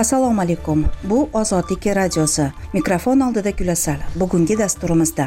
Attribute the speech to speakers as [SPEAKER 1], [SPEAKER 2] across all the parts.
[SPEAKER 1] Assalomu alaykum. Bu Ozodlik radiosi. Mikrofon oldida Gulasal. Bugungi dasturimizda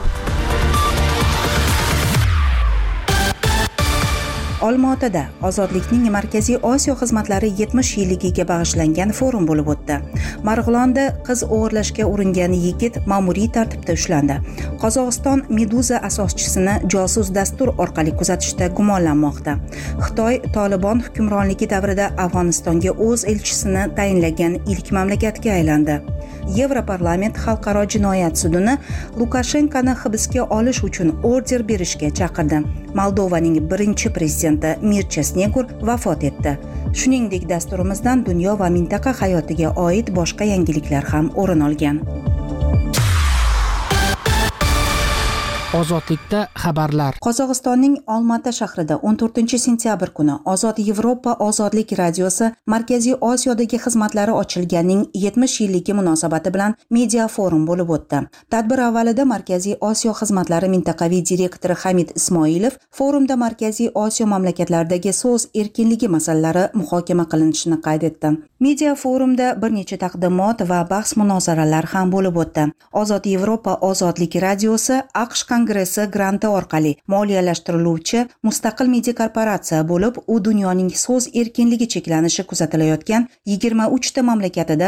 [SPEAKER 1] Olmaotada Ozodlikning Markaziy Osiyo xizmatlari 70 yilligiga bag'ishlangan forum bo'lib o'tdi. Marg'ilonda qiz o'g'irlashga uringan yigit ma'muriy tartibda ushlandi. Qozog'iston Meduza asoschisini josus dastur orqali kuzatishda gumonlanmoqda. Xitoy Tolibon hukmronligi davrida Afg'onistonga o'z elchisini tayinlagan ilk mamlakatga aylandi. Yevroparlament xalqaro jinoyat sudini Lukashenkoni hibsga olish uchun order berishga chaqirdi. Moldovaning birinchi prezidenti Mircha Snegur vafot etdi. Shuningdek, dasturimizdan dunyo va mintaqa hayotiga oid boshqa yangiliklar ham o'rin olgan.
[SPEAKER 2] Ozodlikda xabarlar.
[SPEAKER 1] Qozog'istonning Olmaota shahrida 14-sentyabr kuni Ozod Yevropa ozodlik radiosi Markaziy Osiyodagi xizmatlari ochilganining 70 yilligi munosabati bilan media forum bo'lib o'tdi. Tadbir avvalida Markaziy Osiyo xizmatlari mintaqaviy direktori Hamid Ismoilov forumda Markaziy Osiyo mamlakatlaridagi so'z erkinligi masalalari muhokama qilinishini qayd etdi. Media forumda bir necha taqdimot va bahs munozaralar ham bo'lib o'tdi. Ozod Yevropa ozodlik radiosi AQSh Kongressi granti orqali moliyalashtiriluvchi mustaqil media korporatsiya bo'lib, u dunyoning so'z erkinligi cheklanishi kuzatilayotgan 23 ta mamlakatida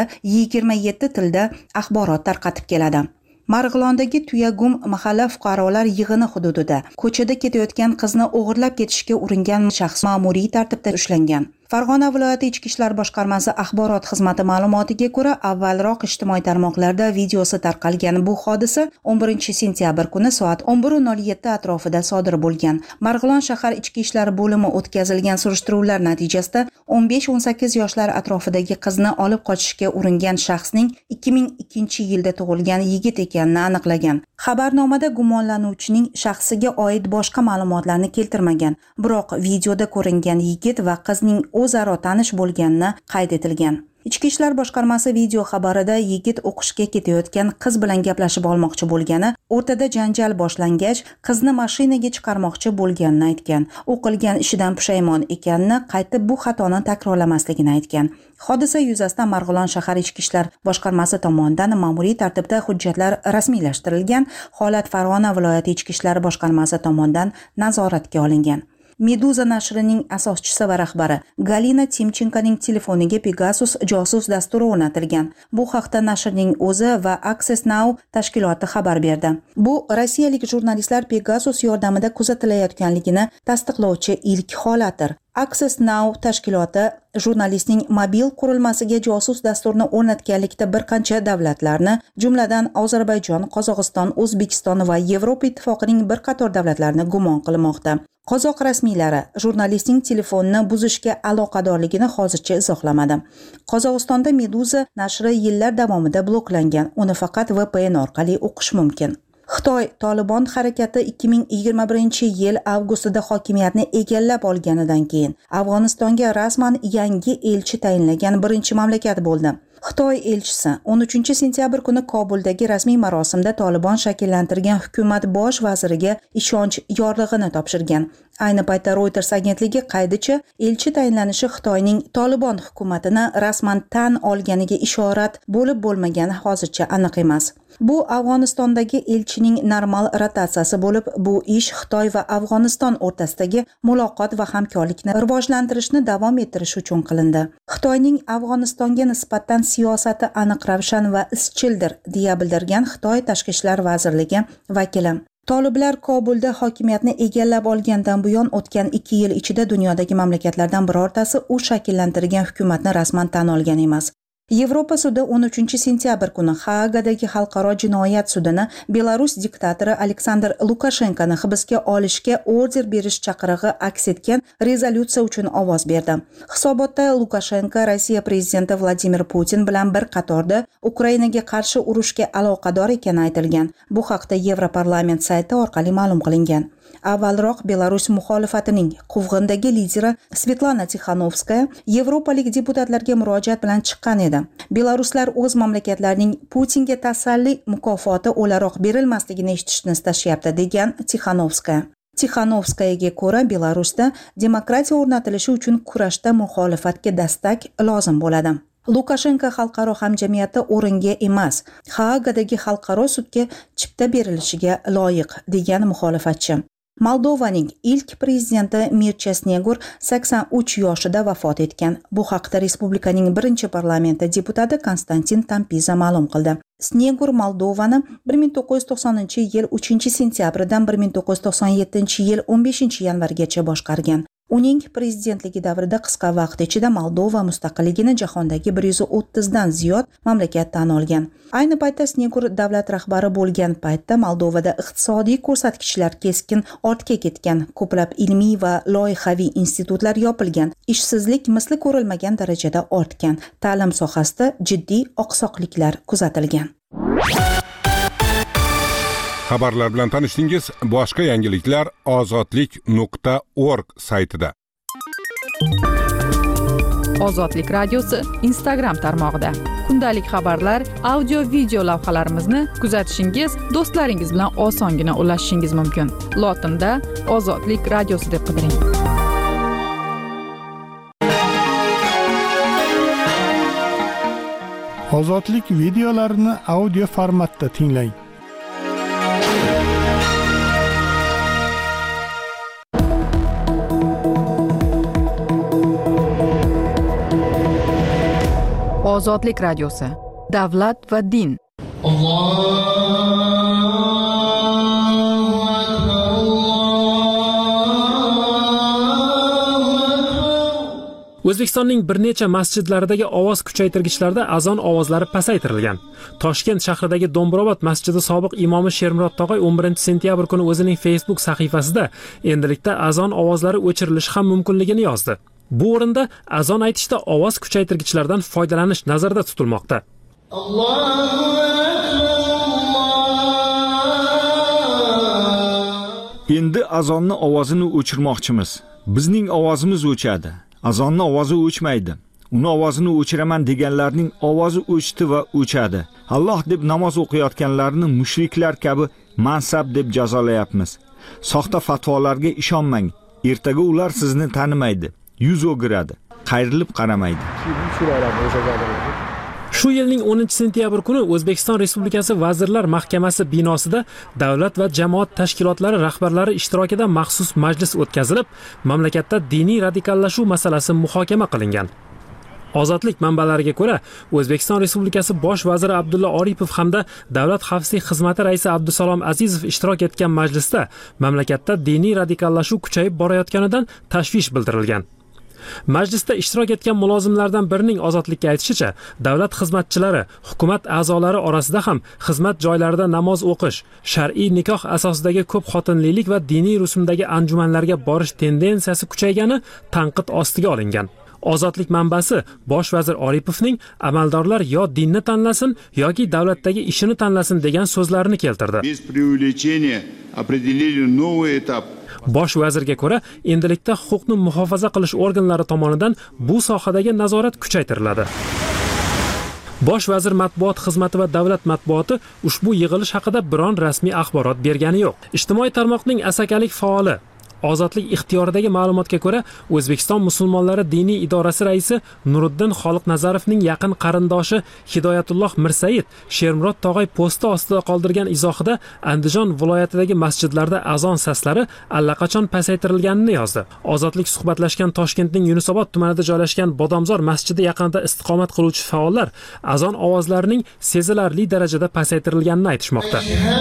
[SPEAKER 1] 27 tilda axborot tarqatib keladi. Marg'ilondagi Tuyagum mahalla fuqarolar yig'ini hududida ko'chada ketayotgan qizni o'g'irlab ketishga uringan shaxs ma'muriy tartibda ushlangan. Farg'ona viloyati Ichki ishlar boshqarmasi axborot xizmati ma'lumotiga ko'ra, avvalroq ijtimoiy tarmoqlarda videosi tarqalgan bu hodisa 11-sentyabr kuni soat 11:07 atrofida sodir bo'lgan. Marg'ilon shahar Ichki ishlar bo'limi o'tkazilgan surishtiruvlar natijasida 15-18 yoshlar atrofidagi qizni olib qochishga uringan shaxsning 2002-yilda tug'ilgan yigit ekanini aniqlagan. Xabarnomada gumonlanuvchining shaxsiga oid boshqa ma'lumotlarni keltirmagan, biroq videoda ko'ringan yigit va qizning o'zaro tanish bo'lganini qayd etilgan. Ichki ishlar boshqarmasi video xabarida yigit o'qishga ketayotgan qiz bilan gaplashib olmoqchi bo'lgani, o'rtada janjal boshlangach, qizni mashinaga chiqarmoqchi bo'lganini aytgan. U qilgan ishidan pushaymon ekanini, qaytib bu xatoni takrorlamasligini aytgan. Hodisa yuzasidan Marg'ilon shahar Ichki ishlar boshqarmasi tomonidan ma'muriy tartibda hujjatlar rasmiylashtirilgan. Holat Farg'ona viloyati Ichki ishlar boshqarmasi tomonidan nazoratga olingan. Meduza nashrining asoschisi va rahbari Galina Timchenkoning telefoniga Pegasus josus dasturi o'rnatilgan. Bu haqda nashrning o'zi va Access Now tashkiloti xabar berdi. Bu rossiyalik jurnalistlar Pegasus yordamida kuzatilayotganligini tasdiqlovchi ilk holatdir. Access Now tashkiloti jurnalistning mobil qurilmasiga josus dasturni o'rnatganlikda bir qancha davlatlarni, jumladan Ozarbayjon, Qozog'iston, O'zbekiston va Yevropa ittifoqining bir qator davlatlarini gumon qilmoqda. Qozoq rasmiylari jurnalistning telefonini buzishga aloqadorligini hozircha izohlamadi. Qozog'istonda Meduza nashri yillar davomida bloklangan. Uni faqat VPN orqali o'qish mumkin. Xitoy Tolibon harakati 2021-yil avgustida hokimiyatni egallab olganidan keyin Afg'onistonga rasman yangi elchi tayinlagan birinchi mamlakat bo'ldi. Xitoy elchisi 13-sentyabr kuni Kobuldagi rasmiy marosimda Tolibon shakllantirgan hukumat bosh vaziriga ishonch yorlig'ini topshirgan. Ayni paytda Reuters agentligi qaydicha, elchi tayinlanishi Xitoyning Tolibon hukumatini rasman tan olganiga ishorat bo'lib bo'lmagani hozircha aniq emas. Bu Afg'onistondagi elchining normal rotatsiyasi bo'lib, bu ish Xitoy va Afg'oniston o'rtasidagi muloqot va hamkorlikni rivojlantirishni davom ettirish uchun qilindi. Xitoyning Afg'onistonga nisbatan siyosati aniq, ravshan va izchildir, deya bildirgan Xitoy Tashqi ishlar vazirligi vakili. Toliblar Kobulda hokimiyatni egallab olgandan buyon o'tgan 2 yil ichida dunyodagi mamlakatlardan birortasi u shakllantirgan hukumatni rasman tan olgan emas. Yevropa sudi 13-sentyabr kuni Haagadagi xalqaro jinoyat sudini Belarus diktatori Aleksandr Lukashenkoni hibsga olishga order berish chaqirig'i aks etgan rezolyutsiya uchun ovoz berdi. Hisobotda Lukashenko Rossiya prezidenti Vladimir Putin bilan bir qatorda Ukrainaga qarshi urushga aloqador ekani aytilgan. Bu haqda Yevroparlament sayti orqali ma'lum qilingan. Avvalroq Belarus muxolifatining quvg'indagi lideri Svetlana Tixanovskaya yevropalik deputatlarga murojaat bilan chiqqan edi. Belaruslar o'z mamlakatlarining Putinga tasalli mukofoti o'laroq berilmasligini eshitishni istashyapti, degan Tixanovskaya. Tixanovskayaga ko'ra, Belarusda demokratiya o'rnatilishi uchun kurashda muxolifatga dastak lozim bo'ladi. Lukashenko xalqaro hamjamiyati o'ringa emas, Haagadagi xalqaro sudga chipta berilishiga loyiq, degan muxolifatchi. Moldovaning ilk prezidenti Mircha Snegur 83 yoshida vafot etgan. Bu haqda respublikaning birinchi parlamenti deputati Konstantin Tampiza ma'lum qildi. Snegur Moldovani 1990-yil 3-sentyabridan 1997-yil 15-yanvargacha boshqargan. Uning prezidentligi davrida qisqa vaqt ichida Moldova mustaqilligini jahondagi 130 dan ziyod mamlakat tan olgan. Ayni paytda Snegur davlat rahbari bo'lgan paytda Moldovada iqtisodiy ko'rsatkichlar keskin ortga ketgan, ko'plab ilmiy va loyihaviy institutlar yopilgan, ishsizlik misli ko'rilmagan darajada ortgan, ta'lim sohasida jiddiy oqsoqliklar kuzatilgan.
[SPEAKER 2] Xabarlar bilan tanishdingiz. Boshqa yangiliklar ozodlik.org saytida.
[SPEAKER 3] Ozodlik radiosi Instagram tarmog'ida. Kundalik xabarlar, audio, video lavhalarimizni kuzatishingiz, do'stlaringiz bilan osongina ulashishingiz mumkin. Lotinda Ozodlik radiosi deb qidiring.
[SPEAKER 4] Ozodlik videolarini audio formatda tinglang.
[SPEAKER 3] Ozodlik radiosi. Davlat va din.
[SPEAKER 5] O'zbekistonning bir necha masjidlaridagi ovoz kuchaytirgichlarda azon ovozlari pasaytirilgan. Toshkent shahridagi Do'mbrobod masjidi sobiq imomi Shermurod Tog'ay 11-sentyabr kuni o'zining Facebook sahifasida endilikda azon ovozlari o'chirilishi ham mumkinligini yozdi. Bu o'rinda azon aytishda ovoz kuchaytirgichlardan foydalanish nazarda tutilmoqda.
[SPEAKER 6] Endi azonni ovozini o'chirmoqchimiz. Bizning ovozimiz o'chadi. Azonni ovozi o'chmaydi. Uni ovozini o'chiraman deganlarning ovozi o'chdi va o'chadi. Alloh deb namoz o'qiyotganlarni mushriklar kabi mansab deb jazolayapmiz. Soxta fatvolarga ishonmang. Ertaga ular sizni tanimaydi. Yuz o'giradi, qayrilib qaramaydi.
[SPEAKER 5] Shu yilning 10-sentyabr kuni O'zbekiston Respublikasi Vazirlar Mahkamasi binosida davlat va jamoat tashkilotlari rahbarlari ishtirokida maxsus majlis o'tkazilib, mamlakatda diniy radikallashuv masalasi muhokama qilingan. Ozodlik manbalariga ko'ra, O'zbekiston Respublikasi Bosh vaziri Abdulla Oripov hamda Davlat xavfsizlik xizmati raisi Abdusalom Azizov ishtirok etgan majlisda mamlakatda diniy radikallashuv kuchayib borayotganidan tashvish bildirilgan. Majlisda ishtirok etgan mulozimlardan birining Ozodlikka aytishicha, davlat xizmatchilari, hukumat a'zolari orasida ham xizmat joylarida namoz o'qish, shar'iy nikoh asosidagi ko'p xotinlilik va diniy rusumdagi anjumanlarga borish tendensiyasi kuchaygani tanqid ostiga olingan. Ozodlik manbasi Bosh vazir Oripovning amaldorlar yo dinni tanlasin yoki davlatdagi ishini tanlasin degan so'zlarini keltirdi.
[SPEAKER 7] Без преувеличения определили новый этап.
[SPEAKER 5] Bosh vazirga ko'ra, endilikda huquqni muhofaza qilish organlari tomonidan bu sohadagi nazorat kuchaytiriladi. Bosh vazir matbuot xizmati va davlat matbuoti ushbu yig'ilish haqida biron rasmiy axborot bergani yo'q. Ijtimoiy tarmoqning asakalik faoli Ozodlik ixtiyoridagi ma'lumotga ko'ra, O'zbekiston musulmonlari diniy idorasi raisi Nuriddin Xoliqnazarovning yaqin qarindoshi Hidoyatulloh Mirsaid Shermurod Tog'ay posti ostida qoldirgan izohida Andijon viloyatidagi masjidlarda azon saslari allaqachon pasaytirilganini yozdi. Ozodlik suhbatlashgan Toshkentning Yunusobod tumanida joylashgan Bodomzor masjidi yaqinida istiqomat qiluvchi faollar azon ovozlarining sezilarli darajada pasaytirilganini aytishmoqda.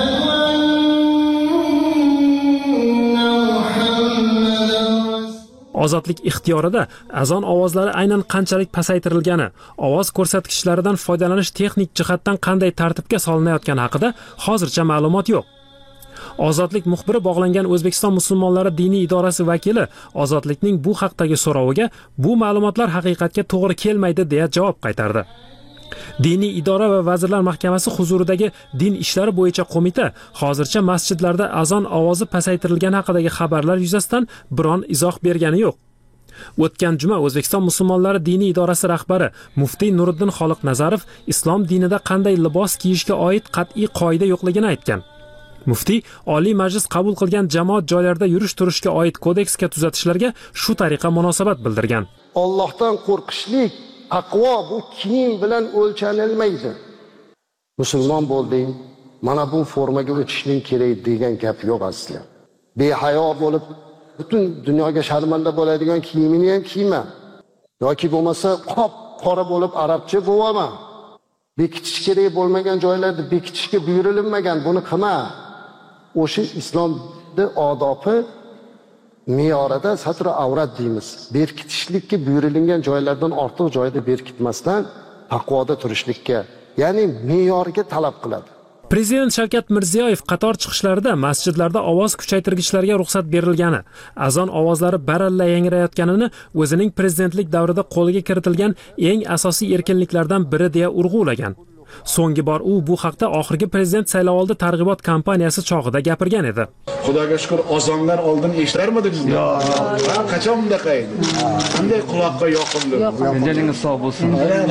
[SPEAKER 5] Ozodlik ixtiyorida azon ovozlari aynan qanchalik pasaytirilgani, ovoz ko'rsatkichlaridan foydalanish texnik jihatdan qanday tartibga solinayotgani haqida hozircha ma'lumot yo'q. Ozodlik muxbiri bog'langan O'zbekiston musulmonlari diniy idorasi vakili Ozodlikning bu haqdagi so'roviga bu ma'lumotlar haqiqatga to'g'ri kelmaydi deya javob qaytardi. Diniy idora va Vazirlar Mahkamasi huzuridagi din ishlari bo'yicha qo'mita hozircha masjidlarda azon ovozi pasaytirilgani haqidagi xabarlar yuzasidan biron izoh bergani yo'q. O'tgan juma O'zbekiston musulmonlari diniy idorasi rahbari muftiy Nuriddin Xoliqnazarov islom dinida qanday libos kiyishga oid qat'iy qoida yo'qligini aytgan. Muftiy Oliy Majlis qabul qilgan jamoat joylarida yurish-turishga oid kodeksga tuzatishlarga shu tariqa munosabat bildirgan.
[SPEAKER 8] Allohdan qo'rqishlik taqvo bu kiyim bilan o'lchanilmaydi. Musulmon bo'lding, mana bu formaga o'tishning kerak degan gap yo'q aslida. Behayo bo'lib butun dunyoga sharmanda bo'ladigan kiyimini ham kiyma. Yoki bo'lmasa qora bo'lib arabcha bo'lma. Bekitish kerak bo'lmagan joylarda bekitishga buyurilmagan, buni qilma. O'sha islomda odobi me'yorida satr avrat deymiz. Berkitishlikka buyurilgan joylardan ortiq joyda berkitmasdan taqvoda turishlikka, ya'ni me'yorga talab qiladi.
[SPEAKER 5] Prezident Shavkat Mirziyoyev qator chiqishlarida masjidlarda ovoz kuchaytirgichlarga ruxsat berilgani, azon ovozlari baralla yangrayotganini o'zining prezidentlik davrida qo'lga kiritilgan eng asosiy erkinliklardan biri deya urg'ulagan. So'nggi bor u bu haqda oxirgi prezident saylovoldi targ'ibot kampaniyasi chog'ida gapirgan edi.
[SPEAKER 9] Xudoga shukr, azonlar oldin eshitarmidik biz? Yo'q. Qachon bunaqa edi? Qanday quloqqa yoqimli.
[SPEAKER 10] Joningiz sog' bo'lsin.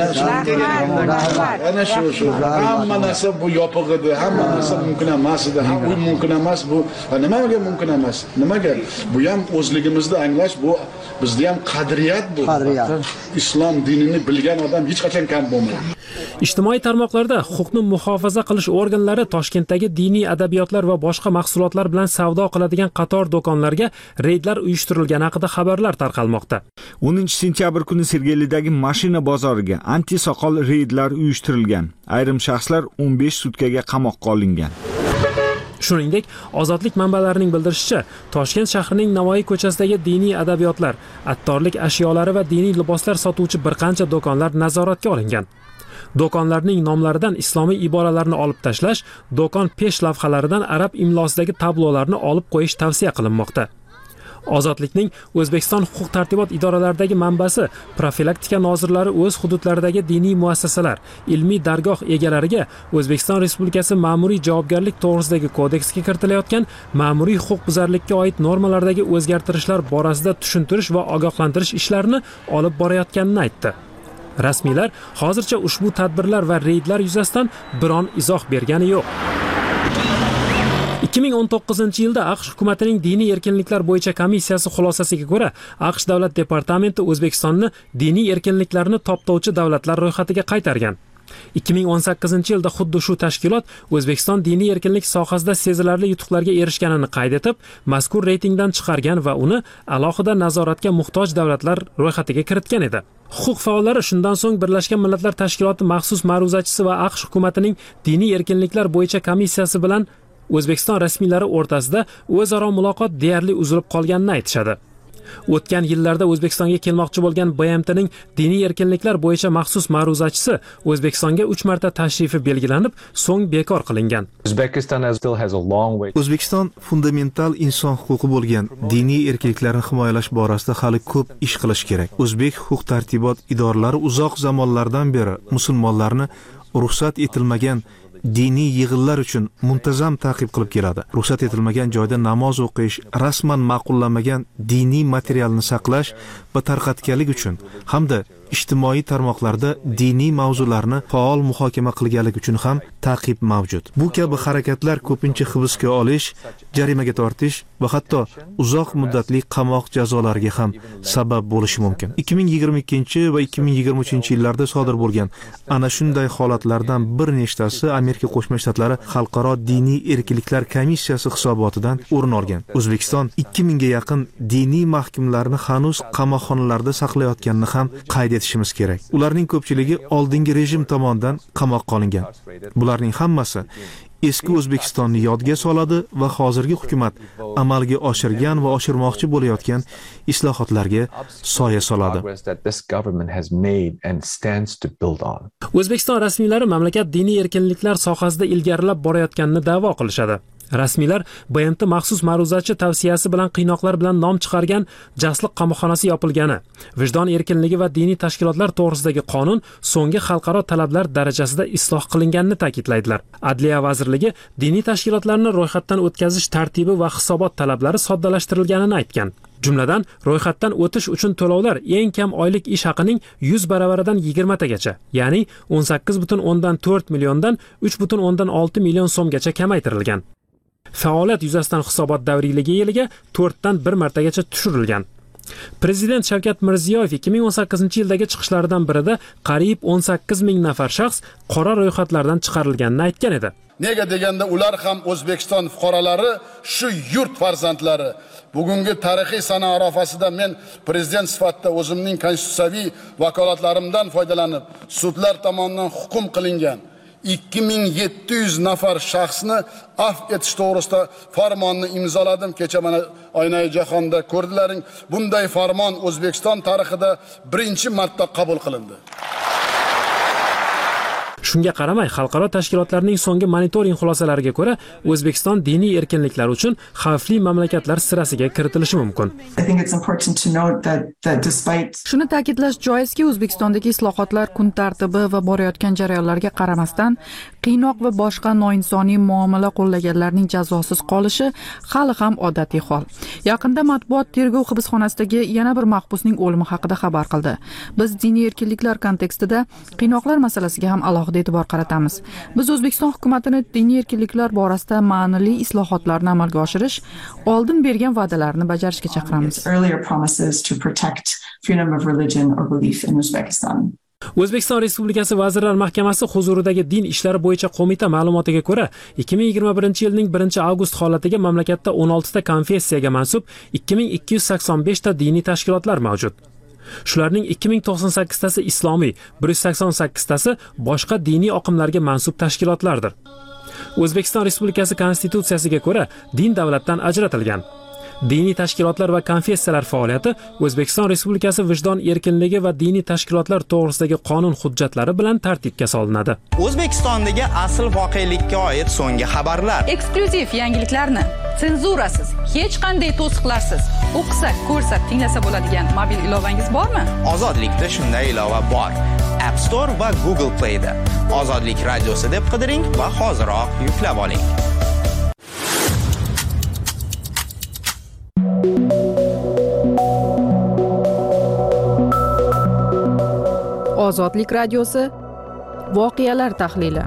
[SPEAKER 9] Ana shu. Hamma narsa bu yopiq edi, hamma narsa mumkin emas edi. U mumkin emas, bu nimaga mumkin emas? Nimaga? Bu ham o'zligimizni anglash, bu bizda ham qadriyat bu. Islom dinini bilgan odam hech qachon kam bo'lmaydi.
[SPEAKER 5] Ijtimoiy tarmoqlarda huquqni muhofaza qilish organlari Toshkentdagi diniy adabiyotlar va boshqa mahsulotlar bilan savdo qiladigan qator do'konlarga reydlar uyushtirilgani haqida xabarlar tarqalmoqda.
[SPEAKER 6] 10-sentyabr kuni Sergelidagi mashina bozoriga anti-soqol reydlar uyushtirilgan. Ayrim shaxslar 15 sutkaga qamoqqa olingan.
[SPEAKER 5] Shuningdek, ozodlik manbalarining bildirishicha, Toshkent shahrining Navoiy ko'chasidagi diniy adabiyotlar, attorlik ashyolari va diniy liboslar sotuvchi bir qancha do'konlar nazoratga olingan. Do'konlarning nomlaridan islomiy iboralarni olib tashlash, do'kon pesh lavhalaridan arab imlosidagi tablolarni olib qo'yish tavsiya qilinmoqda. Ozodlikning O'zbekiston huquq tartibot idoralaridagi manbasi profilaktika nozirlari o'z hududlaridagi diniy muassasalar, ilmiy dargoh egalariga O'zbekiston Respublikasi ma'muriy javobgarlik to'g'risidagi kodeksga kiritilayotgan ma'muriy huquqbuzarlikka oid normalardagi o'zgartirishlar borasida tushuntirish va ogohlantirish ishlarini olib borayotganini aytdi. Rasmiylar hozircha ushbu tadbirlar va reydlar yuzasidan biron izoh bergani yo'q. 2019-yilda AQSh hukumatining diniy erkinliklar bo'yicha komissiyasi xulosasiga ko'ra, AQSh davlat departamenti O'zbekistonni diniy erkinliklarni toptovchi davlatlar ro'yxatiga qaytargan. 2018-yilda xuddi shu tashkilot O'zbekiston diniy erkinlik sohasida sezilarli yutuqlarga erishganini qayd etib, mazkur reytingdan chiqargan va uni alohida nazoratga muhtoj davlatlar ro'yxatiga kiritgan edi. Huquq faollari shundan so'ng Birlashgan Millatlar Tashkiloti maxsus ma'ruzachisi va AQSh hukumatining diniy erkinliklar bo'yicha komissiyasi bilan O'zbekiston rasmiylari o'rtasida o'zaro muloqot deyarli uzilib qolganini aytishadi. O'tgan yillarda O'zbekistonga kelmoqchi bo'lgan BMTning diniy erkinliklar bo'yicha maxsus ma'ruzachisi O'zbekistonga 3 marta tashrifi belgilanib, so'ng bekor qilingan.
[SPEAKER 11] O'zbekiston fundamental inson huquqi bo'lgan diniy erkinliklarni himoyalash borasida hali ko'p ish qilish kerak. O'zbek huquq tartibot idoralari uzoq zamonlardan beri musulmonlarni ruxsat etilmagan diniy yig'inlar uchun muntazam ta'qib qilib keladi. Ruxsat etilmagan joyda namoz o'qish, rasman ma'qullanmagan diniy materialni saqlash va tarqatganlik uchun hamda ijtimoiy tarmoqlarda diniy mavzularni faol muhokama qilganlik uchun ham ta'qib mavjud. Bu kabi harakatlar ko'pincha hibsga olish, jarimaga tortish va hatto uzoq muddatli qamoq jazolariga ham sabab bo'lishi mumkin. 2022 va 2023 yillarda sodir bo'lgan ana shunday holatlardan bir nechtasi Amerika Qo'shma Shtatlari Xalqaro diniy erkinliklar komissiyasi hisobotidan o'rin olgan. O'zbekiston 2000 ga yaqin diniy mahkumlarni hanuz qamoqxonalarda saqlayotganini ham qayd etishimiz kerak. Ularning ko'pchiligi oldingi rejim tomonidan qamoqqa olingan. Bularning hammasi eski O'zbekistonni yodga soladi va hozirgi hukumat amalga oshirgan va oshirmoqchi bo'layotgan islohotlarga soya soladi.
[SPEAKER 5] O'zbekiston rasmiylari mamlakat diniy erkinliklar sohasida ilgarilab borayotganini da'vo qilishadi. Rasmiylar BMT maxsus ma'ruzachi tavsiyasi bilan qiynoqlar bilan nom chiqargan Jasliq qamoqxonasi yopilgani, vijdon erkinligi va diniy tashkilotlar to'g'risidagi qonun so'nggi xalqaro talablar darajasida isloh qilinganini ta'kidlaydilar. Adliya vazirligi diniy tashkilotlarni ro'yxatdan o'tkazish tartibi va hisobot talablari soddalashtirilganini aytgan. Jumladan, ro'yxatdan o'tish uchun to'lovlar eng kam oylik ish haqining 100 baravaridan 20 tagacha, ya'ni 18,4 milliondan 3,6 million so'mgacha kamaytirilgan. Faoliyat yuzasidan hisobot davriyligi yiliga 4 dan 1 martagacha tushirilgan. Prezident Shavkat Mirziyoyev 2018-yildagi chiqishlaridan birida qariyb 18 ming nafar shaxs qora ro'yxatlardan chiqarilganini aytgan edi.
[SPEAKER 9] Nega deganda ular ham O'zbekiston fuqarolari, shu yurt farzandlari. Bugungi tarixiy sana arafasida men prezident sifatida o'zimning konstitutsiyaviy vakolatlarimdan foydalanib, sudlar tomonidan hukm qilingan 2700 nafar shaxsni afv etish to'g'risida farmonni imzoladim. Kecha mana Oynai jahonda ko'rdilaring. Bunday farmon O'zbekiston tarixida birinchi marta qabul qilindi.
[SPEAKER 5] Shunga qaramay, xalqaro tashkilotlarning so'nggi monitoring xulosalariga ko'ra, O'zbekiston diniy erkinliklar uchun xavfli mamlakatlar sirasiga kiritilishi mumkin.
[SPEAKER 3] Shuni ta'kidlash joizki, O'zbekistondagi islohotlar kun tartibi va borayotgan jarayonlarga qaramasdan qiynoq va boshqa noinsoniy muomala qo'llaganlarning jazosiz qolishi hali ham odatiy hol. Yaqinda matbuot tergov hibsxonasidagi yana bir mahbusning o'limi haqida xabar qildi. Biz diniy erkinliklar kontekstida qiynoqlar masalasiga ham alohida e'tibor qaratamiz. Biz O'zbekiston hukumatini diniy erkinliklar borasida ma'nili islohotlarni amalga oshirish, oldin bergan va'dalarni bajarishga chaqiramiz.
[SPEAKER 5] O'zbekiston Respublikasi Vazirlar Mahkamasi huzuridagi din ishlari bo'yicha qo'mita ma'lumotiga ko'ra, 2021-yilning 1-avgust holatiga mamlakatda 16 ta konfessiyaga mansub 2285 ta diniy tashkilotlar mavjud. Shularning 2098 tasi islomiy, 188 tasi boshqa diniy oqimlarga mansub tashkilotlardir. O'zbekiston Respublikasi Konstitutsiyasiga ko'ra din davlatdan ajratilgan. Diniy tashkilotlar va konfessiyalar faoliyati O'zbekiston Respublikasi Vijdon erkinligi va diniy tashkilotlar to'g'risidagi qonun hujjatlari bilan tartibga solinadi.
[SPEAKER 10] O'zbekistondagi asl voqelikka oid so'nggi xabarlar,
[SPEAKER 3] eksklyuziv yangiliklarni senzurasiz, hech qanday to'siqlarsiz o'qisa, ko'rsa, tinglasa bo'ladigan mobil ilovangiz bormi?
[SPEAKER 10] Ozodlikda shunday ilova bor. App Store va Google Play da Ozodlik radiosi deb qidiring va hoziroq yuklab oling.
[SPEAKER 3] Ozodlik radiosi voqealar tahlili.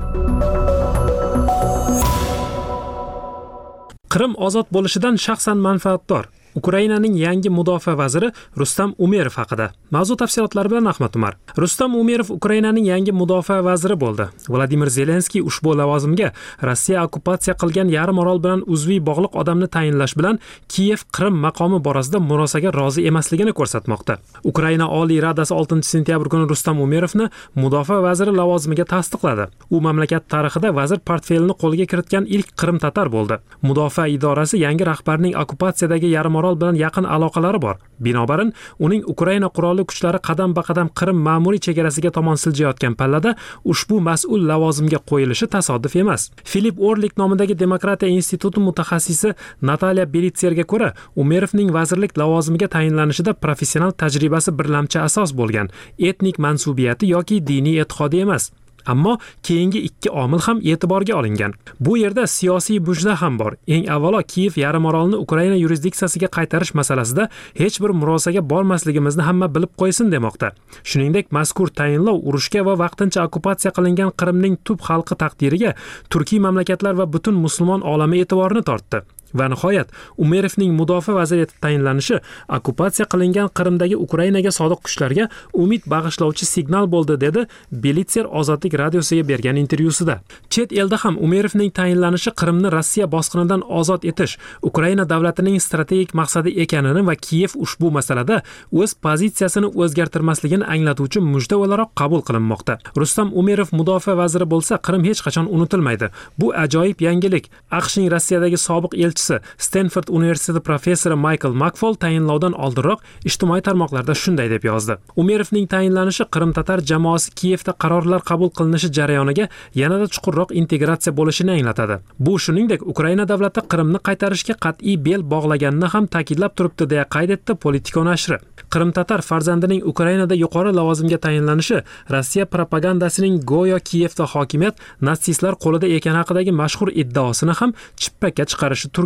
[SPEAKER 5] Qrim ozod bo'lishidan shaxsan manfaatdor. Ukrainaning yangi mudofaa vaziri Rustam Umerov haqida. Mavzu tafsilotlari bilan Ahmad Umar. Rustam Umerov Ukrainaning yangi mudofaa vaziri bo'ldi. Vladimir Zelenskiy ushbu lavozimga Rossiya okupatsiya qilgan yarim orol bilan uzviy bog'liq odamni tayinlash bilan Kiyev Qrim maqomi borasida murosaga rozi emasligini ko'rsatmoqda. Ukraina Oliy Radasi 6-sentyabr kuni Rustam Umerovni mudofaa vaziri lavozimiga tasdiqladi. U mamlakat tarixida vazir portfelini qo'lga kiritgan ilk Qrim tatar bo'ldi. Mudofaa idorasi yangi rahbarning okupatsiyadagi yarim orol bilan yaqin aloqalari bor. Binobarin, uning Ukraina qurolli kuchlari qadam-baqadam Qrim ma'muriy chegarasiga tomon siljayotgan pallada ushbu mas'ul lavozimga qo'yilishi tasodif emas. Filip Orlik nomidagi Demokratiya instituti mutaxassisi Nataliya Belitserga ko'ra, Umerovning vazirlik lavozimiga tayinlanishida professional tajribasi birlamchi asos bo'lgan, etnik mansubiyati yoki diniy e'tiqodi emas. Ammo keyingi ikki omil ham e'tiborga olingan. Bu yerda siyosiy bujna ham bor. Eng avvalo Kiyev yarim orolni Ukraina yurisdiksiyasiga qaytarish masalasida hech bir murosaga bormasligimizni hamma bilib qo'ysin demoqda. Shuningdek, mazkur tayinlov urushga va vaqtincha okupatsiya qilingan Qrimning tub xalqi taqdiriga turkiy mamlakatlar va butun musulmon olami e'tiborini tortdi. Va nihoyat, Umerovning mudofaa vaziri etib tayinlanishi okupatsiya qilingan Qrimdagi Ukrainaga sodiq kuchlarga umid bag'ishlovchi signal bo'ldi, dedi Belitser Ozodlik radiosiga bergan intervyusida. Chet elda ham Umerovning tayinlanishi Qrimni Rossiya bosqinidan ozod etish Ukraina davlatining strategik maqsadi ekanini va Kiyev ushbu masalada o'z pozitsiyasini o'zgartirmasligini anglatuvchi mujda o'laroq qabul qilinmoqda. Rustam Umerov mudofaa vaziri bo'lsa, Qrim hech qachon unutilmaydi. Bu ajoyib yangilik. AQShning Rossiyadagi sobiq Stanford universiteti professori Michael Makfol tayinlovdan oldinroq ijtimoiy tarmoqlarda shunday deb yozdi. Umerovning tayinlanishi Qrim tatar jamoasi Kiyevda qarorlar qabul qilinishi jarayoniga yanada chuqurroq integratsiya bo'lishini anglatadi. Bu shuningdek Ukraina davlati Qrimni qaytarishga qat'iy bel bog'laganini ham ta'kidlab turibdi, deya qayd etdi Politico nashri. Qrim tatar farzandining Ukrainada yuqori lavozimga tayinlanishi Rossiya propagandasining go'yo Kiyevda hokimiyat natsistlar qo'lida ekani haqidagi mashhur iddaosini ham chippakka chiqarishi turgan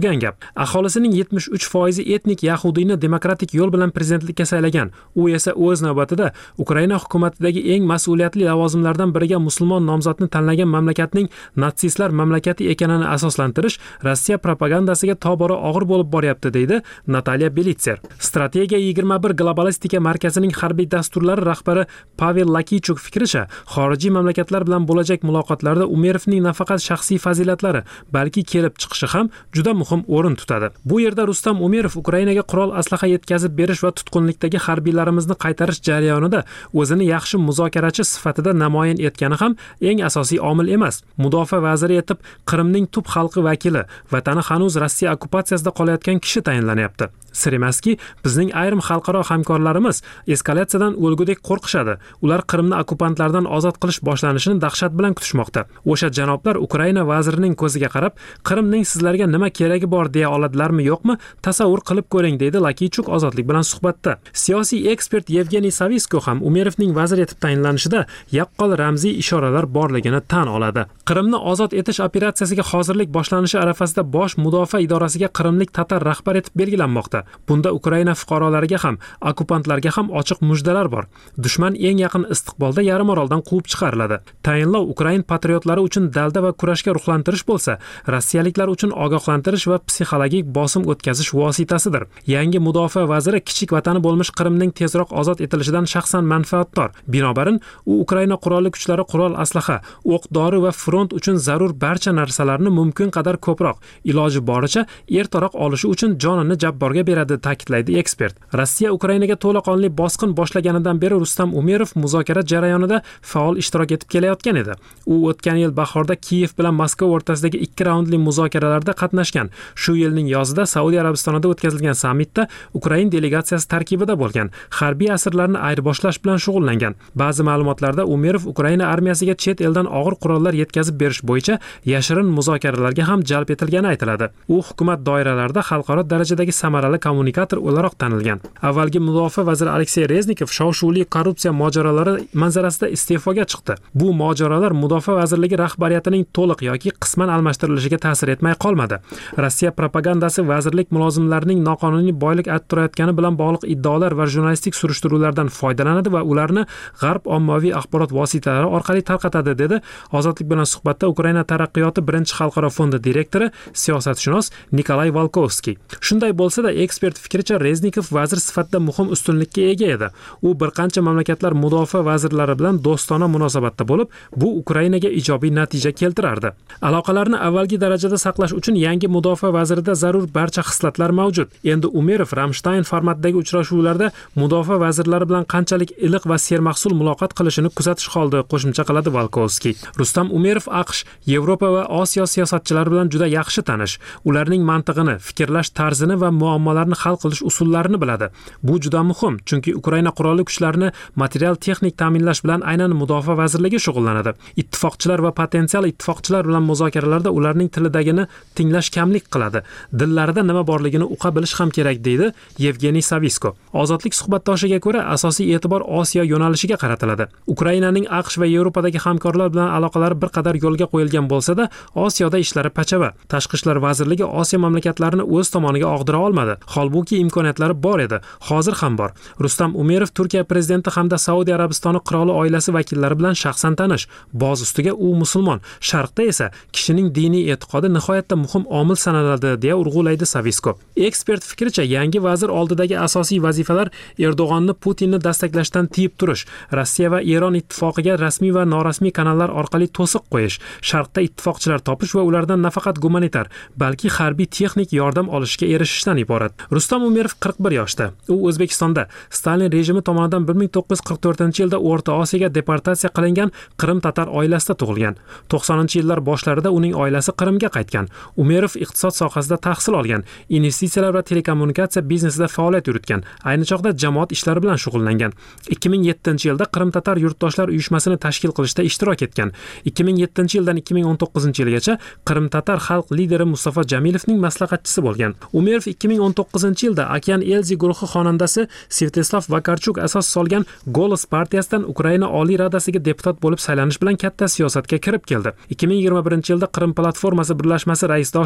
[SPEAKER 5] turgan gap. Aholisining 73% etnik yahudiyni demokratik yo'l bilan prezidentlikka saylagan. U esa o'z navbatida Ukraina hukumatidagi eng mas'uliyatli lavozimlardan biriga musulmon nomzodni tanlagan mamlakatning natsistlar mamlakati ekanini asoslantirish Rossiya propagandasiga tobora og'ir bo'lib boryapti, deydi Natalya Belitser. Strategiya 21 globalistika markazining harbiy dasturlari rahbari Pavel Lakichuk fikricha, xorijiy mamlakatlar bilan bo'lajak muloqotlarda Umerovning nafaqat shaxsiy fazilatlari, balki kelib chiqishi ham juda muhim o'rin tutadi. Bu yerda Rustam Umerov Ukrainaga qurol aslaha yetkazib berish va tutqunlikdagi harbiylarimizni qaytarish jarayonida o'zini yaxshi muzokarachi sifatida namoyon etgani ham eng asosiy omil emas. Mudofaa vaziri etib Qrimning tub xalqi vakili, vatani hanuz Rossiya okkupatsiyasida qolayotgan kishi tayinlanyapti. Sir emaski, bizning ayrim xalqaro hamkorlarimiz eskalatsiyadan o'lgudek qo'rqishadi. Ular Qrimni okkupantlardan ozod qilish boshlanishini dahshat bilan kutishmoqda. O'sha janoblar Ukraina vazirining ko'ziga qarab, Qrimning sizlarga nima keragi bor deya oladilarmi, yo'qmi? Tasavvur qilib ko'ring, deydi Lakichuk ozodlik bilan suhbatda. Siyosiy ekspert Yevgeniy Savisko ham Umerovning vazir etib tayinlanishida yaqqol ramziy ishoralar borligini tan oladi. Qrimni ozod etish operatsiyasiga hozirlik boshlanishi arafasida bosh mudofaa idorasiga qrimlik tatar rahbar etib belgilanmoqda. Bunda Ukraina fuqarolariga ham, okkupantlarga ham ochiq mujdalar bor. Dushman eng yaqin istiqbolda yarim oroldan quvib chiqariladi. Tayinlov Ukrain patriotlari uchun dalda va kurashga ruhlantirish bo'lsa, rossiyaliklar uchun ogohlantirish va psixologik bosim o'tkazish vositasidir. Yangi mudofaa vaziri kichik vatani bo'lmish Qrimning tezroq ozod etilishidan shaxsan manfaatdor. Binobarin, u Ukraina qurolli kuchlari qurol aslaha, o'q-dori va front uchun zarur barcha narsalarni mumkin qadar ko'proq, iloji boricha ertaroq olishi uchun jonini jabborga beradi, ta'kidlaydi ekspert. Rossiya Ukrainaga to'laqonli bosqin boshlaganidan beri Rustam Umerov muzokara jarayonida faol ishtirok etib kelayotgan edi. U o'tgan yil bahorda Kiyev bilan Moskva o'rtasidagi 2 raundli muzokaralarda qatnashgan. Shu yilning yozida Saudiya Arabistonida o'tkazilgan sammitda Ukraina delegatsiyasi tarkibida bo'lgan. Harbiy asirlarni ayirboshlash bilan shug'ullangan. Ba'zi ma'lumotlarda Umerov Ukraina armiyasiga chet eldan og'ir qurollar yetkazib berish bo'yicha yashirin muzokaralarga ham jalb etilgani aytiladi. U hukumat doiralarida xalqaro darajadagi samarali kommunikator o'laroq tanilgan. Avvalgi mudofaa vaziri Aleksey Reznikov shov-shuvli korrupsiya mojarolari manzarasida iste'foga chiqdi. Bu mojarolar mudofaa vazirligi rahbariyatining to'liq yoki qisman almashtirilishiga ta'sir etmay qolmadi. Rossiya propagandasi vazirlik mulozimlarining noqonuniy boylik orttirayotgani bilan bog'liq iddaolar va jurnalistik surishtiruvlardan foydalanadi va ularni g'arb ommaviy axborot vositalari orqali tarqatadi, dedi ozodlik bilan suhbatda Ukraina taraqqiyoti birinchi xalqaro fondi direktori, siyosatshunos Nikolay Volkovskiy. Shunday bo'lsa-da, ekspert fikricha Reznikov vazir sifatida muhim ustunlikka ega edi. U bir qancha mamlakatlar mudofaa vazirlari bilan do'stona munosabatda bo'lib, bu Ukrainaga ijobiy natija keltirardi. Aloqalarni avvalgi darajada saqlash uchun yangi mudofaa vazirida zarur barcha xislatlar mavjud. Endi Umerov Ramstein formatidagi uchrashuvlarda mudofaa vazirlari bilan qanchalik iliq va sermahsul muloqot qilishini kuzatish qoldi, qo'shimcha qiladi Volkovskiy. Rustam Umerov AQSh, Yevropa va Osiyo siyosatchilari bilan juda yaxshi tanish. Ularning mantig'ini, fikrlash tarzini va muammolarni hal qilish usullarini biladi. Bu juda muhim, chunki Ukraina qurolli kuchlarini material texnik ta'minlash bilan aynan mudofaa vazirligi shug'ullanadi. Ittifoqchilar va potensial ittifoqchilar bilan muzokaralarda ularning tilidagini tinglash kamlik qiladi. Dillarida nima borligini uqa bilish ham kerak, deydi Yevgeniy Savisko. Ozodlik suhbatdoshiga ko'ra, asosiy e'tibor Osiyo yo'nalishiga qaratiladi. Ukrainaning AQSh va Yevropadagi hamkorlar bilan aloqalari bir qadar yo'lga qo'yilgan bo'lsa-da, Osiyoda ishlari pachava. Tashqi ishlar vazirligi Osiyo mamlakatlarini o'z tomoniga og'dira olmadi. Holbuki imkoniyatlari bor edi, hozir ham bor. Rustam Umerov Turkiya prezidenti hamda Saudiya Arabistoni qiroli oilasi vakillari bilan shaxsan tanish. Boz ustiga u musulmon. Sharqda esa kishining diniy e'tiqodi nihoyatda muhim omil sanaladi, deya urg'ulaydi Savisko. Ekspert fikricha, yangi vazir oldidagi asosiy vazifalar Erdo'g'onni Putinni dastaklashdan tiyib turish, Rossiya va Eron ittifoqiga rasmiy va norasmiy kanallar orqali to'siq qo'yish, Sharqda ittifoqchilar topish va ulardan nafaqat gumanitar, balki harbiy texnik yordam olishga erishishdan iborat. Rustam Umerov 41 yoshda. U O'zbekistonda Stalin rejimi tomonidan 1944-yilda O'rta Osiyoga deportatsiya qilingan Qrim tatar oilasida tug'ilgan. 90-yillar boshlarida uning oilasi Qrimga qaytgan. Umerov iqtisod sohasida tahsil olgan, investitsiyalar va telekommunikatsiya biznesida faoliyat yuritgan. Ayni chog'da jamoat ishlari bilan shug'ullangan. 2007-yilda Qrim tatar yurtdoshlar uyushmasini tashkil qilishda ishtirok etgan. 2007-yildan 2019-yilgacha Qrim tatar xalq lideri Mustafa Jamilovning maslahatchisi bo'lgan. Umerov 2019-yilda Okean Elzi guruhi xonandasi Svetoslav Vakarchuk asos solgan Golos partiyasidan Ukraina Oliy Radasiga deputat bo'lib saylanish bilan katta siyosatga kirib keldi. 2021-yilda Qrim platformasi birlashmasi raisdoshi bo'ldi.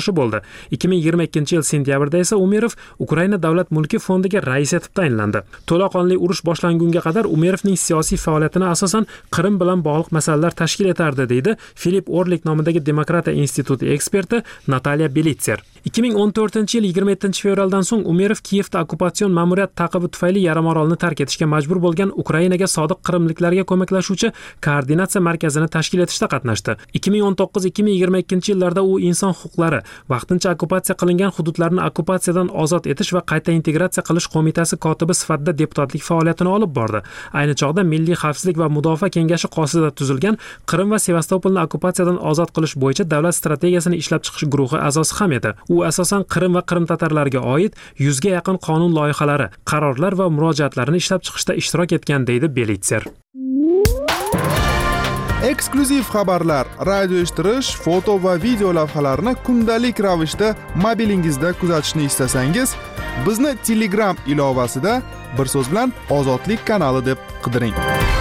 [SPEAKER 5] 2022-yil sentyabrda esa Umerov Ukraina davlat mulki fondiga rais etib tayinlandi. To'laqonli urush boshlangunga qadar Umerovning siyosiy faoliyatini asosan Qrim bilan bog'liq masalalar tashkil etardi, deydi Filip Orlik nomidagi Demokratiya instituti eksperti Natalya Belitser. 2014-yil 27-fevraldan so'ng Umerov Kiyevda okkupatsion ma'muriyat taqibi tufayli yarimorolni tark etishga majbur bo'lgan Ukrainaga sodiq qrimliklarga ko'maklashuvchi koordinatsiya markazini tashkil etishda qatnashdi. 2019-2022-yillarda u inson huquqlari, vaqtincha okkupatsiya qilingan hududlarni okkupatsiyadan ozod etish va qayta integratsiya qilish qo'mitasi kotibi sifatida deputatlik faoliyatini olib bordi. Ayni chog'da Milliy xavfsizlik va mudofaa kengashi qosida tuzilgan Qrim va Sevastopolni okkupatsiyadan ozod qilish bo'yicha davlat strategiyasini ishlab chiqish guruhi a'zosi ham edi. U asosan Qrim va Qrim tatarlariga oid 100 ga yaqin qonun loyihalari, qarorlar va murojaatlarini ishlab chiqishda ishtirok etgan, deydi Belitser.
[SPEAKER 12] Eksklyuziv xabarlar, radio eshittirish, foto va video lavhalarni kundalik ravishda mobilingizda kuzatishni istasangiz, bizni Telegram ilovasida bir so'z bilan Ozodlik kanali deb qidiring.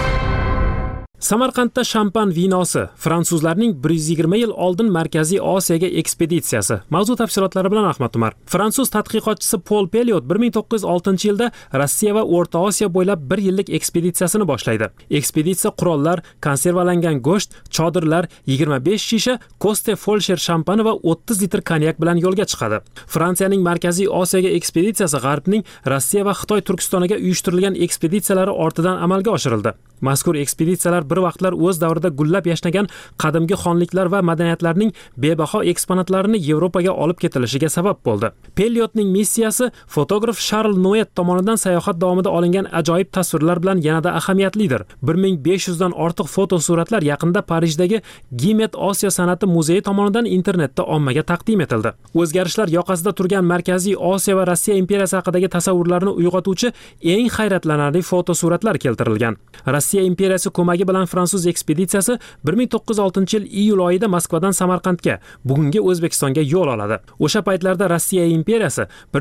[SPEAKER 5] Samarqandda shampan vinosi, fransuzlarning 120 yil oldin Markaziy Osiyoga ekspeditsiyasi. Mavzu tafsilotlari bilan Ahmad Umar. Fransuz tadqiqotchisi Paul Pelliot 1906-yilda Rossiya va O'rta Osiyo bo'ylab 1 yillik ekspeditsiyasini boshlaydi. Ekspeditsiya qurollar, konservalangan go'sht, chodirlar, 25 shisha Koste Folsher shampani va 30 litr konyak bilan yo'lga chiqadi. Fransiyaning Markaziy Osiyoga ekspeditsiyasi G'arbning Rossiya va Xitoy Turkistoniga uyushtirilgan ekspeditsiyalari ortidan amalga oshirildi. Mazkur ekspeditsiyalar bir vaqtlar o'z davrida gullab yashnagan qadimgi xonliklar va madaniyatlarning bebaho eksponatlarini Yevropaga olib ketilishiga sabab bo'ldi. Pelliotning missiyasi fotograf Charles Noet tomonidan sayohat davomida olingan ajoyib tasvirlar bilan yanada ahamiyatlidir. 1500 dan ortiq fotosuratlar yaqinda Parijdagi Gimet Osiyo san'ati muzeyi tomonidan internetda ommaga taqdim etildi. O'zgarishlar yoqasida turgan Markaziy Osiyo va Rossiya imperiyasi haqidagi tasavvurlarni uyg'otuvchi eng hayratlanarli fotosuratlar keltirilgan. Rossiya imperiyasi ko'magi bilan fransuz ekspeditsiyasi 1906-yil iyul oyida Moskvadan Samarqandga, bugungi O'zbekistonga yo'l oladi. O'sha paytlarda Rossiya imperiyasi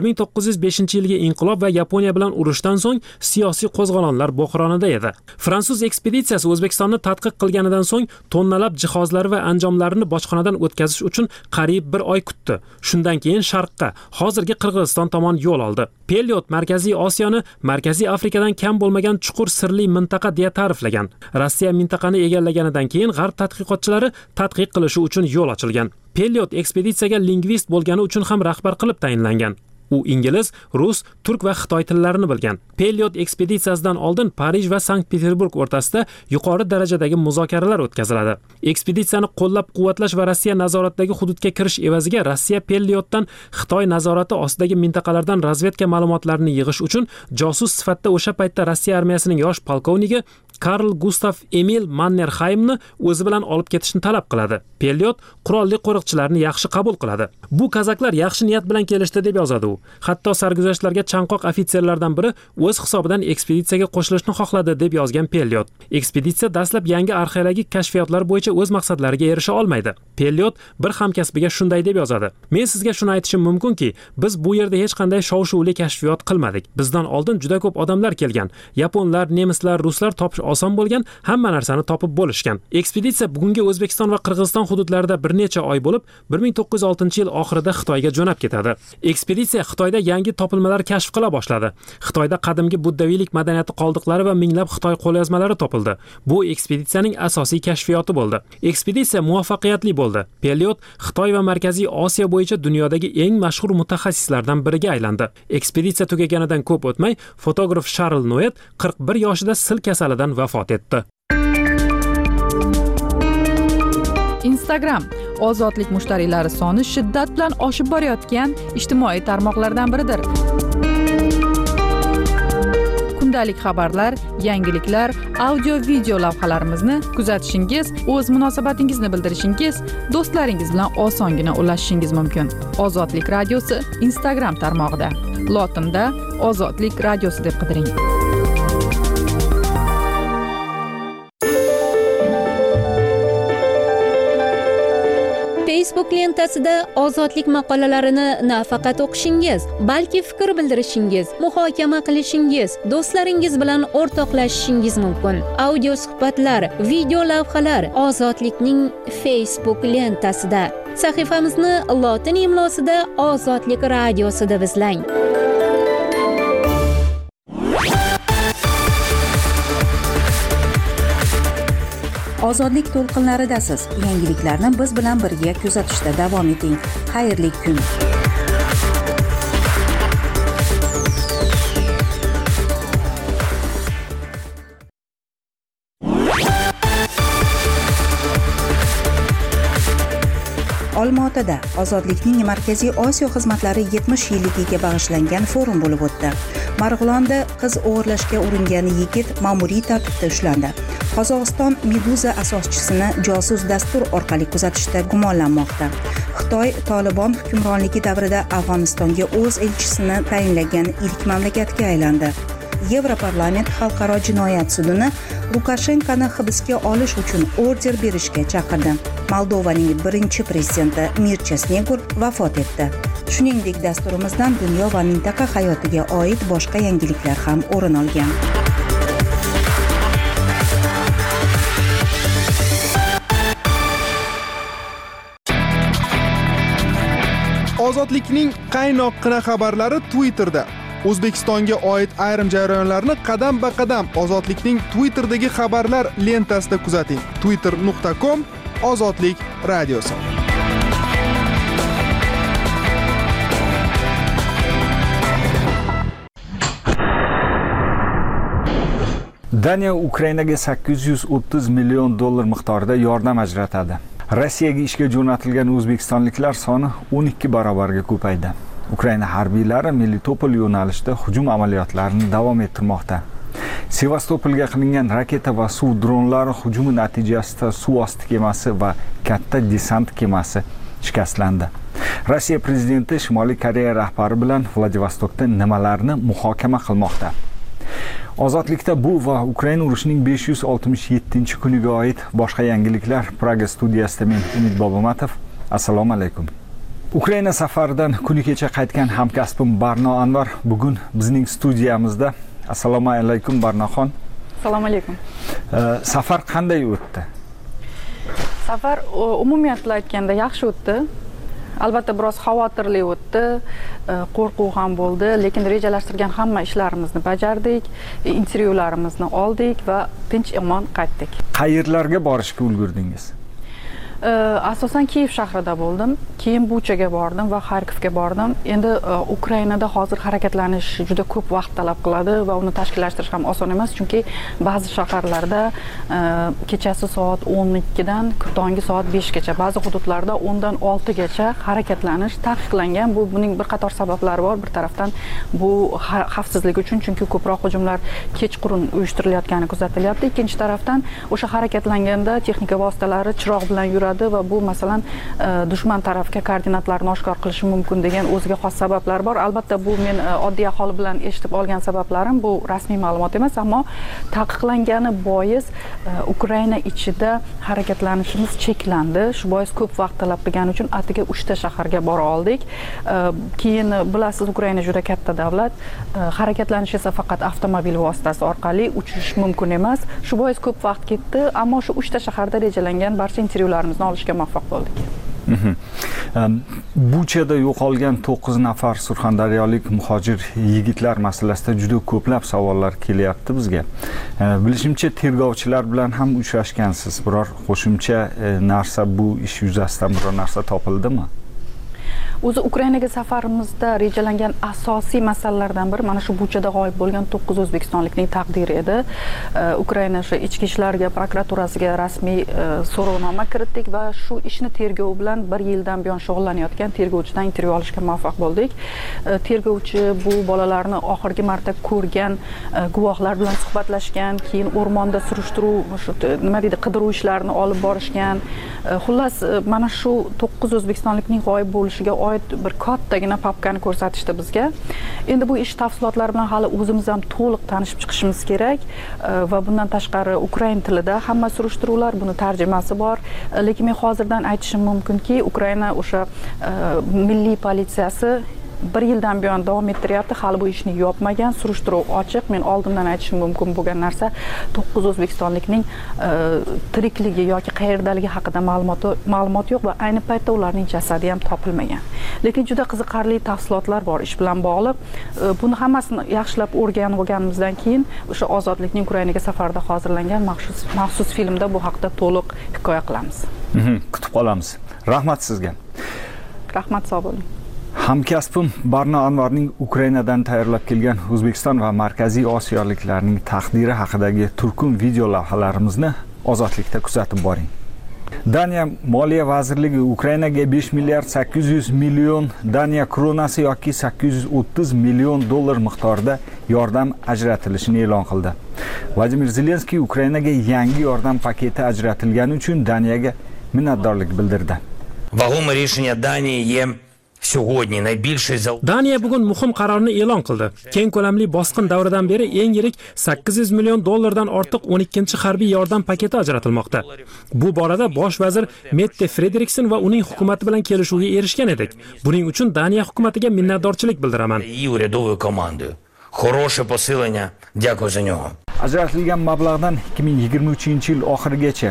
[SPEAKER 5] 1905-yilgi inqilob va Yaponiya bilan urushdan so'ng siyosiy qo'zg'olonlar bo'hronida edi. Fransuz ekspeditsiyasi O'zbekistonni tadqiq qilganidan so'ng tonnalab jihozlar va anjomlarini bojxonadan o'tkazish uchun qariyb 1 oy kutdi. Shundan keyin sharqqa, hozirgi Qirg'iziston tomon yo'l oldi. Pelliot Markaziy Osiyoni Markaziy Afrikadan kam bo'lmagan chuqur sirli mintaqa deya ta'riflagan. Rossiya mintaqani egallaganidan keyin G'arb tadqiqotchilari tadqiq qilishi uchun yo'l ochilgan. Pelliot ekspeditsiyaga lingvist bo'lgani uchun ham rahbar qilib tayinlangan. U ingliz, rus, turk va xitoy tillarini bilgan. Pelliot ekspeditsiyasidan oldin Parij va Sankt-Peterburg o'rtasida yuqori darajadagi muzokaralar o'tkaziladi. Ekspeditsiyani qo'llab-quvvatlash va Rossiya nazoratidagi hududga kirish evaziga Rossiya Pelliotdan Xitoy nazorati ostidagi mintaqalardan razvedka ma'lumotlarini yig'ish uchun josus sifatida o'sha paytda Rossiya armiyasining yosh polkovniki Karl Gustav Emil Mannerheimni o'zi bilan olib ketishni talab qiladi. Pelliot qurolli qo'riqchilarni yaxshi qabul qiladi. Bu kazaklar yaxshi niyat bilan kelishdi deb yozadi u. Hatto sarguzashtlarga chanqoq ofitserlardan biri o'z hisobidan ekspeditsiyaga qo'shilishni xohladi deb yozgan Pelliot. Ekspeditsiya dastlab yangi arxeologik kashfiyotlar bo'yicha o'z maqsadlariga erisha olmaydi. Pelliot bir hamkasbiga shunday deb yozadi: "Men sizga shuni aytishim mumkinki, biz bu yerda hech qanday shov-shuvli kashfiyot qilmadik. Bizdan oldin juda ko'p odamlar kelgan. Yaponlar, nemislar, ruslar topish oson bo'lgan, hamma narsani topib bo'lishgan." Ekspeditsiya bugungi O'zbekiston va Qirg'iziston hududlarida bir necha oy bo'lib, 1906-yil oxirida Xitoyga jo'nab ketadi. Ekspeditsiya Xitoyda yangi topilmalar kashf qila boshladi. Xitoyda qadimgi buddaviylik madaniyati qoldiqlari va minglab Xitoy qo'lyozmalari topildi. Bu ekspeditsiyaning asosiy kashfiyoti bo'ldi. Ekspeditsiya muvaffaqiyatli bo'ldi. Pelliot Xitoy va Markaziy Osiyo bo'yicha dunyodagi eng mashhur mutaxassislardan biriga aylandi. Ekspeditsiya tugaganidan ko'p o'tmay, fotograf Charles Noet 41 yoshida sil kasalidan vafot etdi.
[SPEAKER 3] Instagram ozodlik mushtariylari soni shiddat bilan oshib borayotgan ijtimoiy tarmoqlardan biridir. Kundalik xabarlar, yangiliklar, audio-video lavhalarimizni kuzatishingiz, o'z munosabatingizni bildirishingiz, do'stlaringiz bilan osongina ulashishingiz mumkin. Ozodlik radiosi Instagram tarmog'ida. Lotinda Ozodlik radiosi deb qidiring.
[SPEAKER 13] Facebook lentasida ozodlik maqolalarini nafaqat o'qishingiz, balki fikr bildirishingiz, muhokama qilishingiz, do'stlaringiz bilan o'rtoqlashishingiz mumkin. Audio suhbatlar, video lavhalar ozodlikning Facebook lentasida. Sahifamizni lotin imlosida Ozodlik radiosi deb izlang.
[SPEAKER 1] Ozodlik to'lqinlaridasiz. Yangiliklarni biz bilan birga kuzatishda davom eting. Xayrli kun. Olmaotada Ozodlikning Markaziy Osiyo xizmatlari 70 yilligiga bag'ishlangan forum bo'lib o'tdi. Marg'ilonda qiz o'g'irlashga uringan yigit ma'muriy tartibda ushlandi. Qozog'iston Meduza asoschisini josus dastur orqali kuzatishda gumonlanmoqda. Xitoy Tolibon hukmronligi davrida Afg'onistonga o'z elchisini tayinlagan ilk mamlakatga aylandi. Yevroparlament xalqaro jinoyat sudini Lukashenkoni hibsga olish uchun order berishga chaqirdi. Moldovaning birinchi prezidenti Mircha Snegur vafot etdi. Shuningdek, dasturimizdan dunyo va mintaqa hayotiga oid boshqa yangiliklar ham o'rin olgan.
[SPEAKER 12] Ozodlikning qaynoqqina xabarlari Twitterda. O'zbekistonga oid ayrim jarayonlarni qadam-ba-qadam Ozodlikning Twitterdagi xabarlar lentasida kuzating. twitter.com Ozodlik radiosi.
[SPEAKER 6] Daniya Ukrainaga 830 million dollar miqdorida yordam ajratadi. Rossiyaga ishga jo'natilgan o'zbekistonliklar soni 12 barobarga ko'paydi. Ukraina harbiylari Melitopol yo'nalishida hujum amaliyotlarini davom ettirmoqda. Sevastopolga qilingan raketa va suv dronlari hujumi natijasida suv osti kemasi va katta desant kemasi shikastlandi. Rossiya prezidenti Shimoliy Koreya rahbari bilan Vladivostokda nimalarni muhokama qilmoqda? Ozodlikda bu va Ukraina urushining 567-kuniga oid boshqa yangiliklar Praga studiyasida men Umid Bobomatov. Assalomu alaykum. Ukraina safaridan kuni kecha qaytgan hamkasbim Barno Anvar bugun bizning studiyamizda. Assalomu alaykum Barnoxon.
[SPEAKER 3] Assalomu alaykum.
[SPEAKER 6] Safar qanday o'tdi?
[SPEAKER 3] Safar umumiyatla aytganda yaxshi o'tdi. Albatta biroz xavotirli o'tdi, qo'rquv ham bo'ldi, lekin rejalashtirgan hamma ishlarimizni bajardik, intervyularimizni oldik va tinch omon qaytdik.
[SPEAKER 6] Qayerlarga borishga ulgurdingiz?
[SPEAKER 3] Asosan Kiyev shahrida bo'ldim, keyin Buchaga bordim va Xarkovga bordim. Endi Ukrainada hozir harakatlanish juda ko'p vaqt talab qiladi va uni tashkillashtirish ham oson emas, chunki ba'zi shaharlarda kechasi soat 12 dan tongi soat 5 gacha, ba'zi hududlarda 10 dan 6 gacha harakatlanish taqiqlangan. Buning bir qator sabablari bor. Bir tarafdan bu xavfsizlik uchun, chunki ko'proq hujumlar kechqurun uyushtirilayotgani kuzatilyapti. Ikkinchi tarafdan o'sha harakatlanganda texnika vositalari chiroq bilan yuradi va bu masalan dushman tarafga koordinatlarni oshkor qilishi mumkin degan o'ziga xos sabablar bor. Albatta bu men oddiy aholi bilan eshitib olgan sabablarim, bu rasmiy ma'lumot emas, ammo taqiqlangani bois Ukraina ichida harakatlanishimiz cheklandi. Shu bois ko'p vaqt talab qilgani uchun atiga 3 ta shaharga bora oldik. Keyin bilasiz, Ukraina juda katta davlat. Harakatlanish esa faqat avtomobil vositasi orqali uchish mumkin emas. Shu bois ko'p vaqt ketdi, ammo shu 3 ta shaharda rejalangan barcha intervyularimizni olishga muvaffaq bo'ldik.
[SPEAKER 6] Buchada yo'qolgan 9 nafar surxondaryolik muhojir yigitlar masalasida juda ko'plab savollar kelyapti bizga. Bilishimcha tergovchilar bilan ham uchrashgansiz. Biror qo'shimcha narsa bu ish yuzasidan biror narsa topildimi?
[SPEAKER 3] O'zi Ukrainaga safarimizda rejalangan asosiy masalalardan biri mana shu Buchada g'oyib bo'lgan 9 o'zbekistonlikning taqdiri edi. Ukraina ichki ishlarga, prokuraturasiga rasmiy so'rovnoma kiritdik va shu ishni tergov bilan 1 yildan buyon shug'ullanayotgan tergovchidan intervyu olishga muvaffaq bo'ldik. Tergovchi bu bolalarni oxirgi marta ko'rgan guvohlar bilan
[SPEAKER 14] suhbatlashgan, keyin o'rmonda surishtiruv, nima deydi, qidiruv ishlarini olib borishgan. Xullas, mana shu 9 o'zbekistonlikning g'oyib bo'lishiga oid bir kattagina papkani ko'rsatishdi bizga. Endi bu ish tafsilotlari bilan hali o'zimiz ham to'liq tanishib chiqishimiz kerak va bundan tashqari ukrain tilida hamma surishtiruvlar, buni tarjimasi bor. Lekin men hozirdan aytishim mumkinki, Ukraina o'sha milliy politsiyasi 1 yildan buyon davom ettiryapti, hali bu ishni yopmagan, surishtiruv ochiq. Men oldindan aytishim mumkin bo'lgan narsa 9 o'zbekistonlikning tirikligi yoki qayerdaligi haqida ma'lumot yo'q va ayni paytda ularning jasadi ham topilmagan. Lekin juda qiziqarli tafsilotlar bor ish bilan bog'liq. Buni hammasini yaxshilab o'rganib olganimizdan keyin o'sha ozodlikning Ukrainaga safarda hozirlangan maxsus filmda bu haqida to'liq hikoya qilamiz.
[SPEAKER 6] Kutib qolamiz. Rahmat sizga.
[SPEAKER 14] Rahmat, sog' bo'ling.
[SPEAKER 6] Hamkasbim Barno Anvarning Ukrainadan tayyorlab kelgan O'zbekiston va Markaziy Osiyoliklarning taqdiri haqidagi turkum video lavhalarimizni Ozodlikda kuzatib boring. Daniya Moliya vazirligi Ukrainaga 5 milliard 800 million Daniya kronasi yoki 830 million dollar miqdorida yordam ajratilishini e'lon qildi. Vladimir Zelenskiy Ukrainaga yangi yordam paketi ajratilgani uchun Daniyaga minnatdorlik bildirdi.
[SPEAKER 15] Вагоме рішення Данії є sog'odni найбільший
[SPEAKER 5] Daniya bugun muhim qarorni e'lon qildi. Keng ko'lamli bosqin davridan beri eng yirik 800 million dollardan ortiq 12-chi harbiy yordam paketi ajratilmoqda. Bu borada bosh vazir Mette Frederiksen va uning hukumati bilan kelishuvga erishgan edik. Buning uchun Daniya hukumatiga minnatdorchilik bildiraman.
[SPEAKER 15] Урядовою командою. Хороше посилення. Дякую за нього.
[SPEAKER 6] Ajratilgan mablag'dan 2023-yil oxirigacha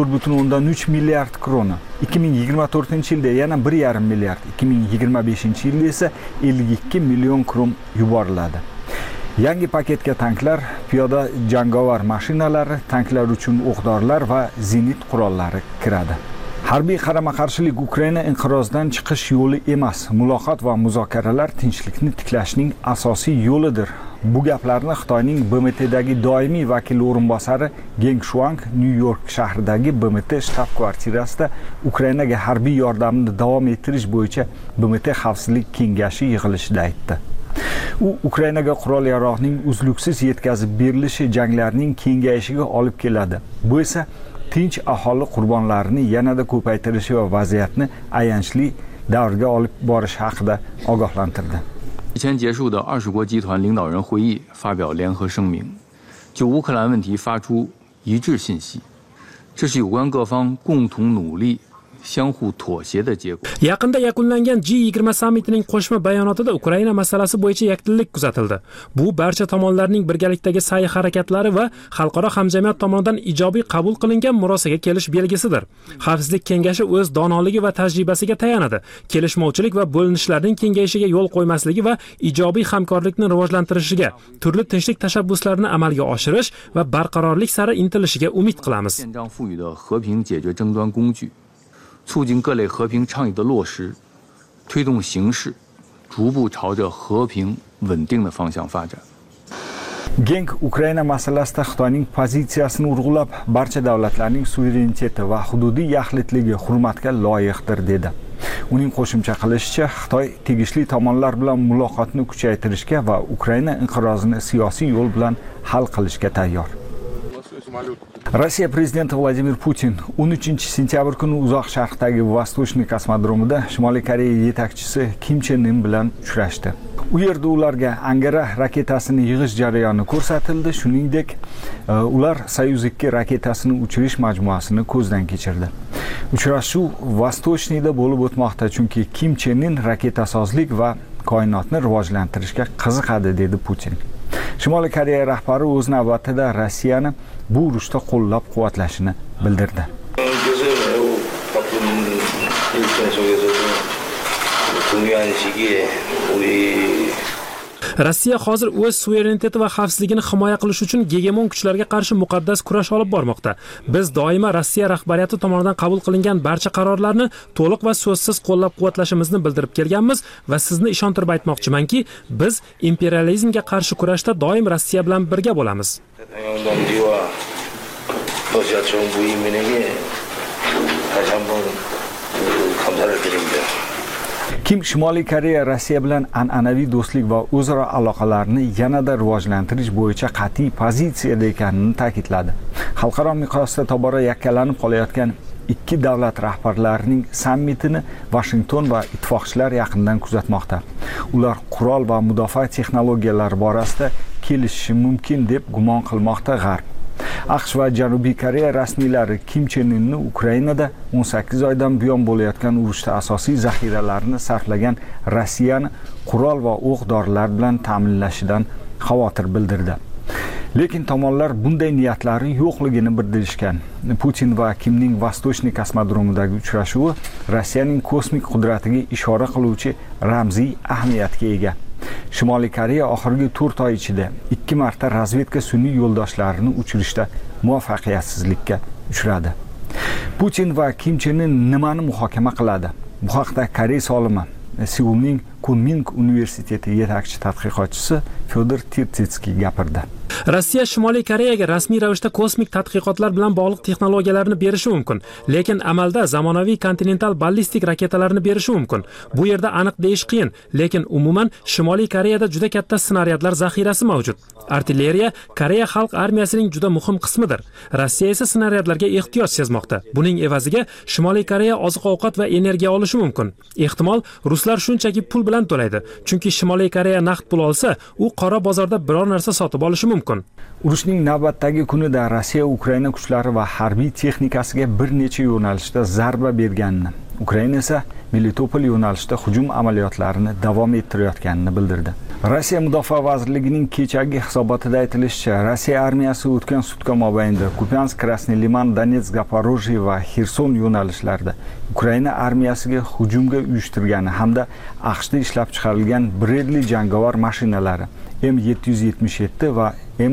[SPEAKER 6] 4.3 milliard krona, 2024-yilda yana 1.5 milliard, 2025-yilda esa 52 million kron yuboriladi. Yangi paketga tanklar, piyoda jangovar mashinalari, tanklar uchun o'q-dorilar va zenit qurollari kiradi. Harbiy qarama-qarshilik Ukraina inqirozdan chiqish yo'li emas. Muloqot va muzokaralar tinchlikni tiklashning asosiy yo'lidir. Bu gaplarni Xitoyning BMTdagi doimiy vakil o'rinbosari Geng Shuang New York shahridagi BMT shtab-kvartirasida Ukrainaga harbiy yordamni davom ettirish bo'yicha BMT xavfsizlik kengashi yig'ilishida aytdi. U Ukrainaga qurol-yarog'ning uzluksiz yetkazib berilishi janglarning kengayishiga olib keladi. Bu esa tinch aholi qurbonlarini yanada ko'paytirishi va vaziyatni ayanchli davrga olib borish haqida ogohlantirdi.
[SPEAKER 16] 日前结束的20国集团领导人会议发表联合声明，就乌克兰问题发出一致信息，这是有关各方共同努力、相互妥协的结果。
[SPEAKER 5] Yaqinda yakunlangan G20 sammitining qo'shma bayonotida Ukraina masalasi bo'yicha yakdillik kuzatildi. Bu barcha tomonlarning birgalikdagi sa'y-harakatlari va xalqaro hamjamiyat tomonidan ijobiy qabul qilingan murosaga kelish belgisidir. Xavfsizlik kengashi o'z donoligi va tajribasiga tayanadi. Kelishmovchilik va bo'linishlarning kengayishiga yo'l qo'ymasligi va ijobiy hamkorlikni rivojlantirishiga, turli tinchlik tashabbuslarini amalga oshirish va barqarorlik sari intilishiga umid qilamiz.
[SPEAKER 16] 促进各类和平倡议的落实，推动形势逐步朝着和平稳定的方向发展。
[SPEAKER 6] Geng Ukraina masalasida Xitoyning pozitsiyasini urg'ulab, barcha davlatlarning suvereniteti va hududiy yaxlitligi hurmatga loyiqdir dedi. Uning qo'shimcha qilishicha, Xitoy tegishli tomonlar bilan muloqotni kuchaytirishga va Ukraina inqirozini siyosiy yo'l bilan hal qilishga tayyor. Rossiya prezidenti Vladimir Putin 13-sentyabr kuni uzoq sharqdagi Vostochniy kosmodromida Shimoliy Koreya yetakchisi Kim Chen In bilan uchrashdi. U yerda ularga Angara raketasini yig'ish jarayoni ko'rsatildi, shuningdek, ular Soyuz 2 raketasini uchirish majmuasini ko'zdan kechirdi. Uchrashuv Vostochniyda bo'lib o'tmoqda, chunki Kim Chen In raketasozlik va koinotni rivojlantirishga qiziqadi, dedi Putin. Shimoliy Koreya rahbari o'z navbatida Rossiyani bu urushda qo'llab-quvvatlashini bildirdi.
[SPEAKER 5] Rossiya hozir o'z suvereniteti va xavfsizligini himoya qilish uchun gegemon kuchlarga qarshi muqaddas kurash olib bormoqda. Biz doimo Rossiya rahbariyati tomonidan qabul qilingan barcha qarorlarni to'liq va so'zsiz qo'llab-quvvatlashimizni bildirib kelganmiz va sizni ishontirib aytmoqchimanki, biz imperializmga qarshi kurashda doim Rossiya bilan birga bo'lamiz.
[SPEAKER 6] Kim Shimoliy Koreya Rossiya bilan an'anaviy do'stlik va o'zaro aloqalarni yanada rivojlantirish bo'yicha qat'iy pozitsiyada ekanini ta'kidladi. Xalqaro miqyosda tobora yakkalanib qolayotgan ikki davlat rahbarlarining sammitini Washington va ittifoqchilar yaqindan kuzatmoqda. Ular qurol va mudofaa texnologiyalari borasida kelishishi mumkin deb gumon qilmoqda G'arb. AQSh va Janubiy Koreya rasmiylari Kim Chen Inni Ukrainada 18 oydan buyon bo'layotgan urushda asosiy zaxiralarini sarflagan Rossiyani qurol va o'q-dorilar bilan ta'minlashidan xavotir bildirdi. Lekin tomonlar bunday niyatlari yo'qligini bildirishgan. Putin va Kimning Vostochniy kosmodromidagi uchrashuvi Rossiyaning kosmik qudratiga ishora qiluvchi ramziy ahamiyatga ega. Shimoliy Koreya oxirgi 4 oy ichida 2 marta razvedka sun'iy yo'ldoshlarini uchirishda muvaffaqiyatsizlikka uchradi. Putin va Kim Chen In nimani muhokama qiladi? Bu haqda Koreya solimi Seulning Kunming universiteti yetakchi tadqiqotchisi Fyodor Tirtitskiy gapirdi.
[SPEAKER 5] Rossiya Shimoliy Koreyaga rasmiy ravishda kosmik tadqiqotlar bilan bog'liq texnologiyalarni berishi mumkin, lekin amalda zamonaviy kontinental ballistik raketalarni berishi mumkin. Bu yerda aniq deyish qiyin, lekin umuman Shimoliy Koreyada juda katta snaryadlar zaxirasi mavjud. Artilleriya Koreya xalq armiyasining juda muhim qismidir. Rossiya esa snaryadlarga ehtiyoj sezmoqda. Buning evaziga Shimoliy Koreya oziq-ovqat va energiya olishi mumkin. Ehtimol ruslar shunchaki pul bilan to'laydi, chunki Shimoliy Koreya naqd pul olsa, u qora bozorda biror narsa sotib olishi mumkin.
[SPEAKER 6] Urushning navbatdagi kunida Rossiya Ukraina kuchlari va harbiy texnikasiga bir necha yo'nalishda zarba berganini, Ukraina esa Melitopol yo'nalishida hujum amaliyotlarini davom ettirayotganini bildirdi. Rossiya Mudofaa vazirligining kechagi hisobotida aytilishicha, Rossiya armiyasi o'tgan sutka mobaynida Kupiansk, Krasny Liman, Donetsk, Zaporojye va Xerson yo'nalishlarida Ukraina armiyasiga hujumga uyushtirgani hamda AQShda ishlab chiqarilgan Bradley jangovar mashinalari M777 va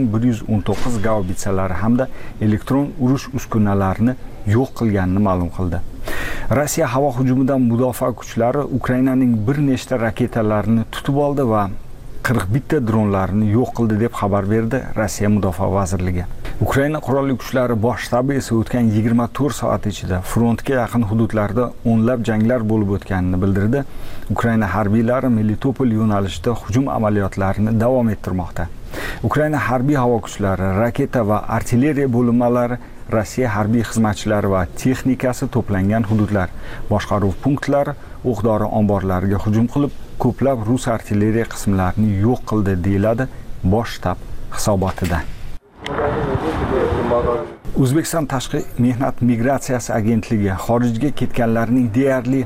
[SPEAKER 6] M119 gaubitsalari hamda elektron urush uskunalarini yo'q qilganini ma'lum qildi. Rossiya havo hujumidan mudofaa kuchlari Ukrainaning bir nechta raketalarini tutib oldi va 41 ta dronlarni yo'q qildi deb xabar berdi Rossiya Mudofaa vazirligi. Ukraina qurolli kuchlari bosh shtabi esa o'tgan 24 soat ichida frontga yaqin hududlarda o'nlab janglar bo'lib o'tganini bildirdi. Ukraina harbiylari Melitopol yo'nalishida hujum amaliyotlarini davom ettirmoqda. Ukraina harbiy havo kuchlari, raketa va artilleriya bo'linmalari, Rossiya harbiy xizmatchilari va texnikasi to'plangan hududlar, boshqaruv punktlari, o'q-dori omborlariga hujum qilib, ko'plab rus artilleriya qismlarini yo'q qildi deyiladi bosh shtab hisobotida. O'zbekiston Tashqi mehnat migratsiyasi agentligi xorijga ketganlarning deyarli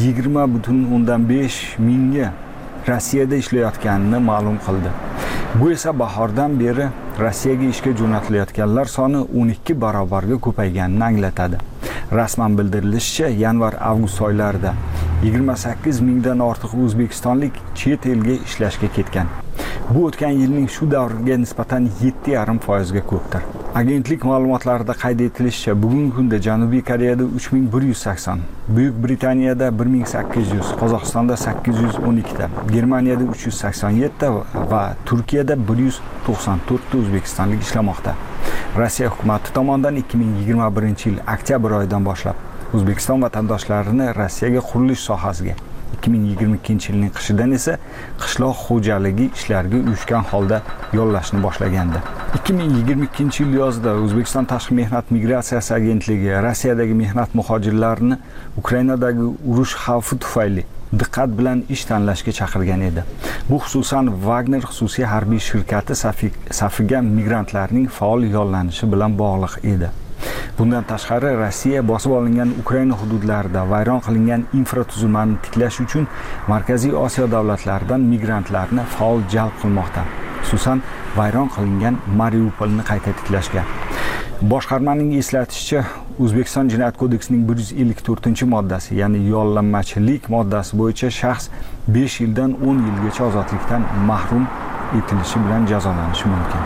[SPEAKER 6] 20,5 mingga Rossiyada ishlayotganini ma'lum qildi. Bu esa bahordan beri Rossiyaga ishga jo'natilayotganlar soni 12 barobarga ko'payganini anglatadi. Rasman bildirilishicha, yanvar-avgust oylarida 28 mingdan ortiq o'zbekistonlik chet elga ishlashga ketgan. Bu o'tgan yilning shu davriga nisbatan 7,5% ga ko'pdir. Agentlik ma'lumotlarida qayd etilishicha, bugungi kunda Janubiy Koreyada 3180, Buyuk Britaniyada 1800, Qozog'istonda 812 ta, Germaniyada 387 ta va Turkiyada 194 ta o'zbekistonlik ishlamoqda. Rossiya hukumati tomonidan 2021-yil oktyabr oyidan boshlab O'zbekiston vatandoshlarini Rossiyaga qurilish sohasiga, 2022-yilning qishidan esa qishloq xo'jaligi ishlariga uyushgan holda yollashni boshlagandi. 2022-yil yozida O'zbekiston Tashqi mehnat migratsiyasi agentligi Rossiyadagi mehnat muhojirlarini Ukrainadagi urush xavfi tufayli diqqat bilan ish tanlashga chaqirgan edi. Bu xususan Wagner xususiy harbiy shirkati safiga migrantlarning faol yollanishi bilan bog'liq edi. Bundan tashqari Rossiya bosib olingan Ukraina hududlarida vayron qilingan infratuzilmani tiklash uchun Markaziy Osiyo davlatlaridan migrantlarni faol jalb qilmoqda. Xususan vayron qilingan Mariupolni qayta tiklashga. Boshqarmaning eslatishicha, O'zbekiston Jinoyat kodeksining 154-moddasi, ya'ni yollanmachilik moddasi bo'yicha shaxs 5 yildan 10 yilgacha ozodlikdan mahrum etilishi bilan jazolanishi mumkin.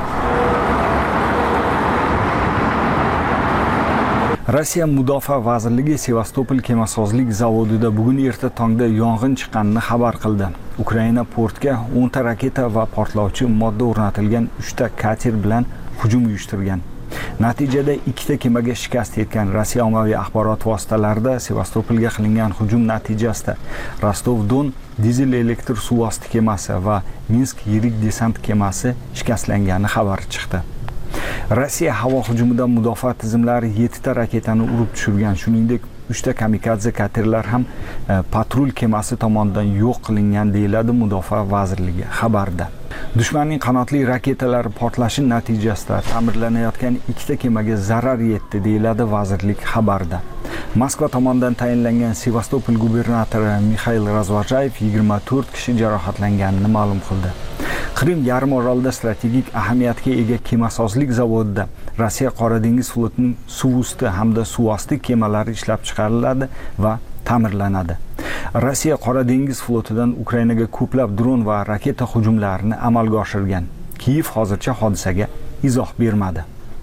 [SPEAKER 6] Rossiya Mudofaa vazirligi Sevastopol kemasozlik zavodida bugun erta tongda yong'in chiqqanini xabar qildi. Ukraina portga 10 ta raketa va portlovchi modda o'rnatilgan 3 ta kater bilan hujum uyushtirgan. Natijada ikkita kemaga shikast yetgan. Rossiya ommaviy axborot vositalarida Sevastopolga qilingan hujum natijasida Rostov-Don dizel elektr suvosti kemasi va Minsk yirik desant kemasi shikastlangani xabari chiqdi. Rossiya havo hujumidan mudofaa tizimlari 7 ta raketani urib tushirgan, shuningdek 3 ta kamikadze katerlar ham patrul kemasi tomonidan yo'q qilingan deyiladi Mudofaa vazirligi xabarda. Dushmanning qanotli raketalari portlashi natijasida ta'mirlanayotgan 2 ta kemaga zarar yetdi deyiladi vazirlik xabarda. Moskva tomonidan tayinlangan Sevastopol gubernatori Mikhail Razvajayev 24 kishi jarohatlanganini ma'lum qildi. Qrim yarim orolida strategik ahamiyatga ega kemasozlik zavodida Rossiya Qora dengiz flotining suv usti hamda suv osti kemalari ishlab chiqariladi va ta'mirlanadi. Rossiya Qora dengiz flotidan Ukrainaga ko'plab dron va raketa hujumlarini amalga oshirgan. Kiyev hozircha hodisaga izoh bermadi.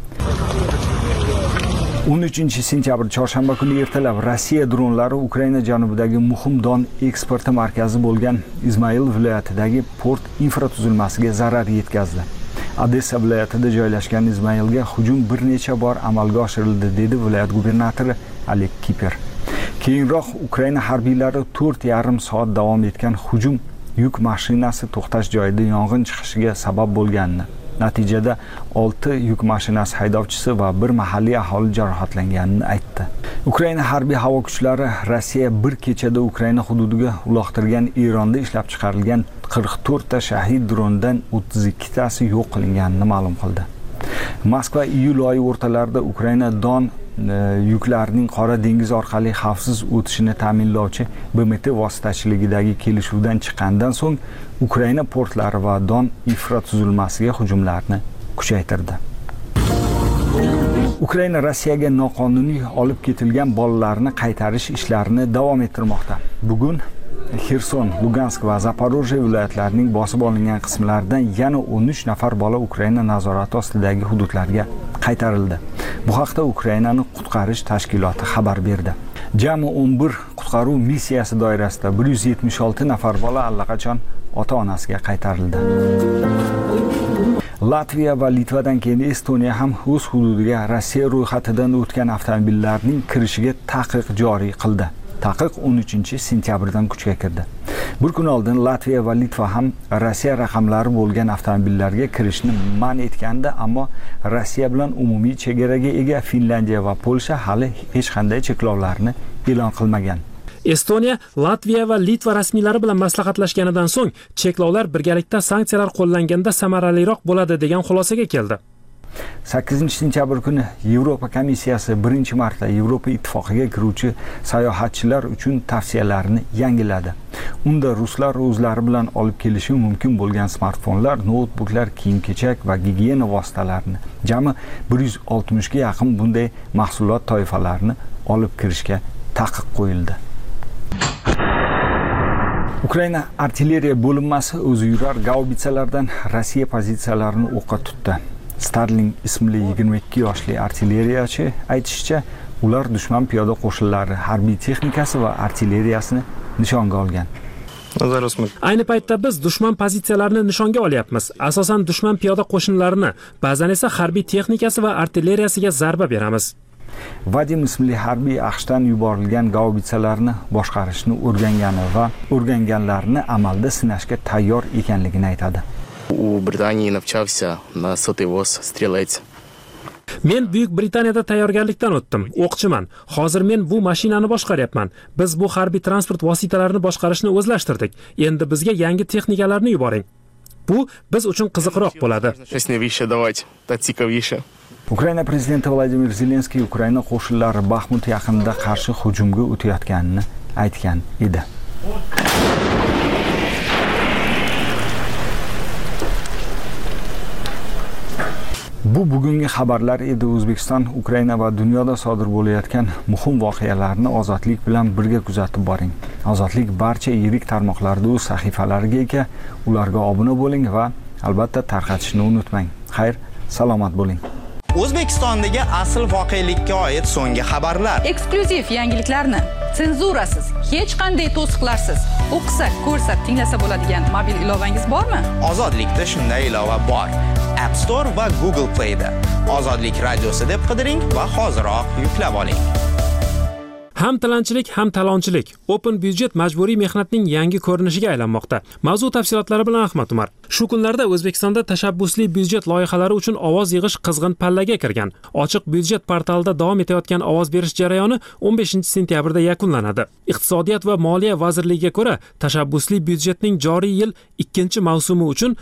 [SPEAKER 6] 13-sentyabr chorshanba kuni ertalab Rossiya dronlari Ukraina janubidagi muhim don eksporti markazi bo'lgan Izmail viloyatidagi port infratuzilmasiga zarar yetkazdi. Odessa viloyatida joylashgan Izmailga hujum bir necha bor amalga oshirildi, dedi viloyat gubernatori Oleg Kiper. Keyinroq Ukraina harbiylari 4,5 soat davom etgan hujum yuk mashinasi to'xtash joyida yong'in chiqishiga sabab bo'lganini, natijada 6 yuk mashinasi haydovchisi va bir mahalliy aholi jarohatlanganini aytdi. Ukraina harbiy havo kuchlari Rossiya bir kechada Ukraina hududiga uloqtirgan Eronda ishlab chiqarilgan 44 ta shahid drondan 32 tasi yo'q qilinganini ma'lum qildi. Moskva iyul oyi o'rtalarida Ukraina don yuklarning Qora dengiz orqali xavfsiz o'tishini ta'minlovchi BMT vositachiligidagi kelishuvdan chiqqandan so'ng Ukraina portlari va don infratuzilmasiga hujumlarni kuchaytirdi. Ukraina Rossiyaga noqonuniy olib ketilgan bolalarni qaytarish ishlarini davom ettirmoqda. Bugun Xerson, Lugansk va Zaporojye viloyatlarining bosib olingan qismlaridan yana 13 nafar bola Ukraina nazorati ostidagi hududlarga qaytarildi. Bu haqda Ukrainaning qutqarish tashkiloti xabar berdi. Jami 11 qutqaruv missiyasi doirasida 176 nafar bola allaqachon ota-onasiga qaytarildi. Latviya va Litvadan keyin Estoniya ham o'z hududiga Rossiya ro'yxatidan o'tgan avtomobillarning kirishiga taqiq joriy qildi. Taqiq 13-sentyabrdan kuchga kirdi. Bir kun oldin Latviya va Litva ham Rossiya raqamlari bo'lgan avtomobillarga kirishni man etgandi, ammo Rossiya bilan umumiy chegaraga ega Finlandiya va Polsha hali hech qanday cheklovlarni e'lon qilmagan.
[SPEAKER 5] Estoniya, Latviya va Litva rasmiylari bilan maslahatlashganidan so'ng cheklovlar birgalikda sanksiyalar qo'llanganda samaraliroq bo'ladi degan xulosaga keldi.
[SPEAKER 6] 8-sentyabr kuni Yevropa komissiyasi birinchi marta Yevropa ittifoqiga kiruvchi sayohatchilar uchun tavsiyalarini yangiladi. Unda ruslar o'zlari bilan olib kelishi mumkin bo'lgan smartfonlar, noutbuklar, kiyim-kechak va gigiyena vositalarini, jami 160 ga yaqin bunday mahsulot toifalarini olib kirishga taqiq qo'yildi. Ukraina artilleriya bo'linmasi o'zi yurar gaubitsalardan Rossiya pozitsiyalarini o'qqa tutdi. Starling ismli 22 yoshli artilleriyachi aytishicha, ular dushman piyoda qo'shinlari harbiy texnikasi va artilleriyasini nishonga olgan.
[SPEAKER 5] Ayni paytda biz dushman pozitsiyalarini nishonga olyapmiz. Asosan dushman piyoda qo'shinlarini, ba'zan esa harbiy texnikasi va artilleriyasiga zarba beramiz.
[SPEAKER 6] Vadim ismli harbiy AQShdan yuborilgan gaubitsalarni boshqarishni o'rgangani va o'rganganlarini amalda sinashga tayyor ekanligini aytadi.
[SPEAKER 17] У Британии навчався на сотивоз стрілець.
[SPEAKER 5] Men Buyuk Britaniyada tayyorgarlikdan o'tdim. O'qchiman. Hozir men bu mashinani boshqaryapman. Biz bu harbiy transport vositalarini boshqarishni o'zlashtirdik. Endi bizga yangi texnikalarni yuboring. Bu biz uchun qiziqroq bo'ladi.
[SPEAKER 6] Ukraina prezidenti Vladimir Zelenskiy Ukraina qo'shinlari Baxmut yaqinida qarshi hujumga o'tayotganini aytgan edi. Bu bugungi xabarlar edi. O'zbekiston, Ukraina va dunyoda sodir bo'layotgan muhim voqealarni ozodlik bilan birga kuzatib boring. Ozodlik barcha yirik tarmoqlarda o'z sahifalariga ega. Ularga obuna bo'ling va albatta tarqatishni unutmang. Xayr, salomat bo'ling.
[SPEAKER 10] O'zbekistondagi asl voqelikka oid so'nggi xabarlar.
[SPEAKER 3] Eksklyuziv yangiliklarni senzurasiz, hech qanday to'siqlarsiz o'qisa, ko'rsa, tinglasa bo'ladigan mobil ilovangiz bormi?
[SPEAKER 10] Ozodlikda shunday ilova bor. App Store va Google Play da. Ozodlik radiosi deb qidiring va hoziroq yuklab oling.
[SPEAKER 5] Ham tilanchilik, ham talonchilik. Open byudjet majburiy mehnatning yangi ko'rinishiga aylanmoqda. Mavzu tafsilotlari bilan Ahmad Umar. Shu kunlarda O'zbekistonda tashabbusli byudjet loyihalari uchun ovoz yig'ish qizg'in pallaga kirgan. Ochiq byudjet portalida davom etayotgan ovoz berish jarayoni 15-sentyabrda yakunlanadi. Iqtisodiyot va Moliya vazirligiga ko'ra, tashabbusli byudjetning joriy yil 2-mavsumi uchun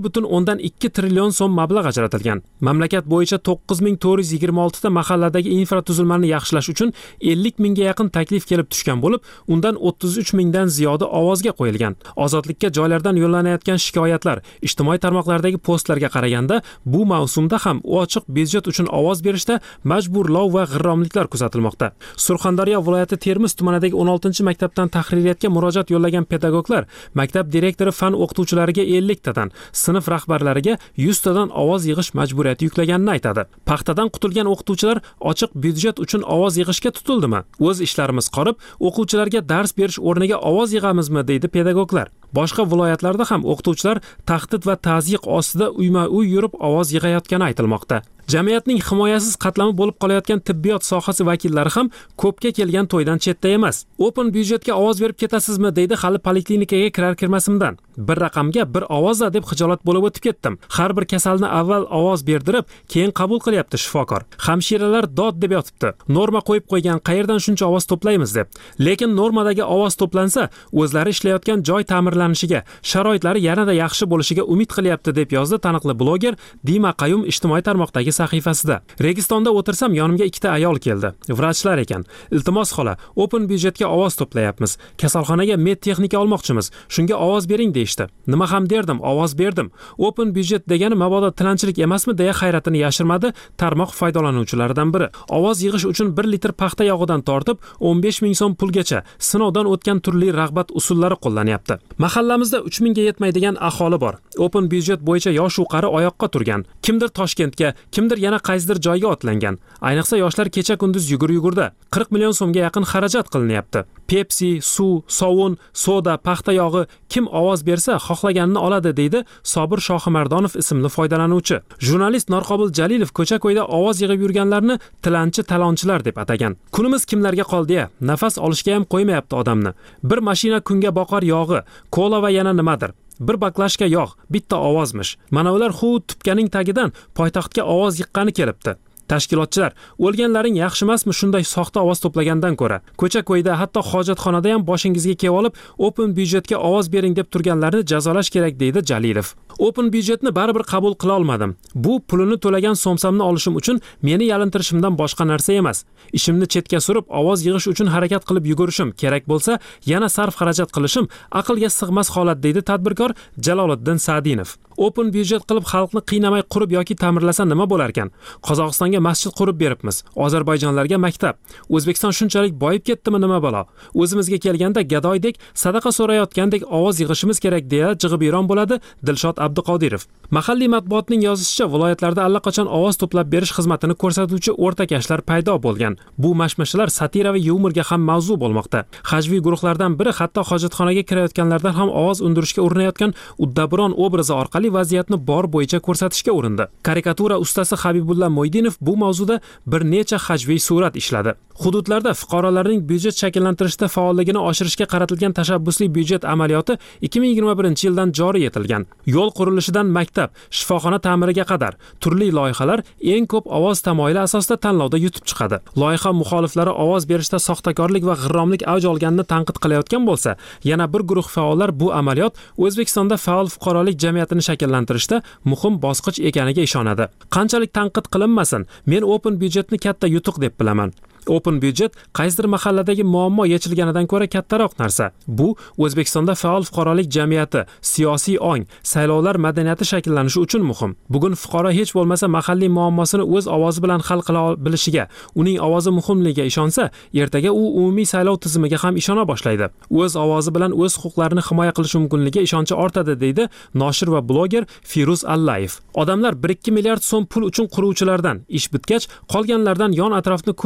[SPEAKER 5] 1.2 trillion so'm mablag' ajratilgan. Mamlakat bo'yicha 9426 ta mahalladagi infratuzilmani yaxshilash uchun 50 mingga yaqin taklif kelib tushgan bo'lib, undan 33 mingdan ziyodi ovozga qo'yilgan. Ozodlikka joylardan yo'llanayotgan shikoyatlar, ijtimoiy tarmoqlardagi postlarga qaraganda, bu mavsumda ham ochiq byudjet uchun ovoz berishda majburlov va g'irromliklar kuzatilmoqda. Surxondaryo viloyati Termiz tumanidagi 16-maktabdan tahririyatga murojaat yo'llagan pedagoglar maktab direktori fan o'qituvchilariga 50 tadan, sinf rahbarlariga 100 tadan ovoz yig'ish majburiyati yuklaganini aytadi. Paxtadan qutulgan o'qituvchilar ochiq byudjet uchun ovoz yig'ishga tutildimi? O'z ishlarimiz qolib, o'quvchilarga dars berish o'rniga ovoz yig'amizmi, deydi pedagoglar. Boshqa viloyatlarda ham o'qituvchilar tahdid va tazyiq ostida uyma-uy yurib ovoz yig'ayotgani aytilmoqda. Jamiyatning himoyasiz qatlami bo'lib qolayotgan tibbiyot sohasi vakillari ham ko'pga kelgan to'ydan chetda emas. Open byudjetga ovoz berib ketasizmi, deydi hali poliklinikaga kirar-kirmasimdan. Bir raqamga bir ovozda deb xijolat bo'lib o'tib ketdim. Har bir kasalni avval ovoz berdirib, keyin qabul qilyapti shifokor. Hamshiralar dod deb yotibdi. Norma qo'yib qo'ygan, qayerdan shuncha ovoz to'playmiz deb. Lekin normadagi ovoz to'plansa, o'zlari ishlayotgan joy ta'mirlanishiga, sharoitlari yanada yaxshi bo'lishiga umid qilyapti, deb yozdi taniqli bloger Dima Qayum ijtimoiy tarmoqdagi sahifasida. Registonda o'tirsam yonimga 2 ta ayol keldi. Vrachlar ekan. Iltimos xola, open byudjetga ovoz to'playapmiz. Kasalxonaga med texnika olmoqchimiz. Shunga ovoz bering deyishdi. Nima ham derdim, ovoz berdim. Open byudjet degani mabodo tilanchilik emasmi, deya hayratini yashirmadi tarmoq foydalanuvchilaridan biri. Ovoz yig'ish uchun 1 litr paxta yog'idan tortib 15 ming so'm pulgacha sinovdan o'tgan turli rag'bat usullari qo'llanyapti. Mahallamizda 3 mingga yetmaydigan aholi bor. Open byudjet bo'yicha yosh u qari oyoqqa turgan. Kimdir Toshkentga, kimdir yana qaysidir joyga otlangan. Ayniqsa yoshlar kecha kunduz yugur-yugurda 40 million so'mga yaqin xarajat qilinyapti. Pepsi, suv, sovun, soda, paxta yog'i kim ovoz bersa xohlaganini oladi, deydi Sobir Shohimardonov ismli foydalanuvchi. Jurnalist Norqobil Jalilov ko'cha-ko'yda ovoz yig'ib yurganlarni tilanchi talonchilar deb atagan. Kunimiz kimlarga qoldi-ya? Nafas olishga ham qo'ymayapti odamni. Bir mashina kunga boqar yog'i, kola va yana nimadir. Bir baklashka yog', bitta ovozmish. Mana ular xud tupkaning tagidan poytaxtga ovoz yiqqani kelibdi. Tashkilotchilar, o'lganlaring yaxshi emasmi shunday soxta ovoz to'plagandan ko'ra? Ko'cha-ko'yda, hatto hojatxonada ham boshingizga kelib olib, open byudjetga ovoz bering deb turganlarni jazolash kerak, deydi Jalilov. Open byudjetni baribir qabul qila olmadim. Bu pulini to'lagan so'msamni olishim uchun meni yalintirishimdan boshqa narsa emas. Ishimni chetga surib, ovoz yig'ish uchun harakat qilib yugurishim, kerak bo'lsa, yana sarf xarajat qilishim aqlga sig'mas holat, deydi tadbirkor Jaloliddin Sa'dinov. Open byudjet qilib xalqni qiynamay qurib yoki ta'mirlasa nima bo'lar ekan? Qozog'istonga masjid qurib beribmiz. Ozarbayjonlarga maktab. O'zbekiston shunchalik boyib ketdimi, nima balo? O'zimizga kelganda gadoydek, sadaqa so'rayotgandek ovoz yig'ishimiz kerak, deya jig'ibiyron bo'ladi Dilshod Abduqodirov. Mahalliy matbuotning yozishicha, viloyatlarda allaqachon ovoz to'plab berish xizmatini ko'rsatuvchi o'rtakashlar paydo bo'lgan. Bu mashmashalar satira va yumorga ham mavzu bo'lmoqda. Hajviy guruhlardan biri hatto hojatxonaga kirayotganlardan ham ovoz undirishga urinayotgan uddaburon obrazi orqali vaziyatni bor bo'yicha ko'rsatishga urindi. Karikatura ustasi Habibulla Mo'ydinov bu mavzuda bir necha hajviy surat ishladi. Hududlarda fuqarolarning byudjet shakllantirishda faolligini oshirishga qaratilgan tashabbusli byudjet amaliyoti 2021-yildan joriy etilgan. Yo'l qurilishidan maktab, shifoxona ta'miriga qadar turli loyihalar eng ko'p ovoz tamoyili asosida tanlovda yutib chiqadi. Loyiha muxoliflari ovoz berishda soxtakorlik va g'irromlik avj olganini tanqid qilayotgan bo'lsa, yana bir guruh faollar bu amaliyot O'zbekistonda faol fuqarolik jamiyatini shakllantirishda muhim bosqich ekaniga ishonadi. Qanchalik tanqid qilinmasin, men open byudjetni katta yutuq deb bilaman. Open byudjet qaysidir mahalladagi muammo yechilganidan ko'ra kattaroq narsa. Bu O'zbekistonda faol fuqarolik jamiyati, siyosiy ong, saylovlar madaniyati shakllanishi uchun muhim. Bugun fuqaro hech bo'lmasa mahalliy muammosini o'z ovozi bilan hal qila bilishiga, uning ovozi muhimligiga ishonsa, ertaga u umumiy saylov tizimiga ham ishona boshlaydi. O'z ovozi bilan o'z huquqlarini himoya qilish mumkinligiga ishonchi ortadi, deydi noshir va bloger Firuz Allayev. Odamlar 1-2 milliard so'm pul uchun quruvchilardan, ish bitgach qolganlardan yon atrofni ko'z qorachi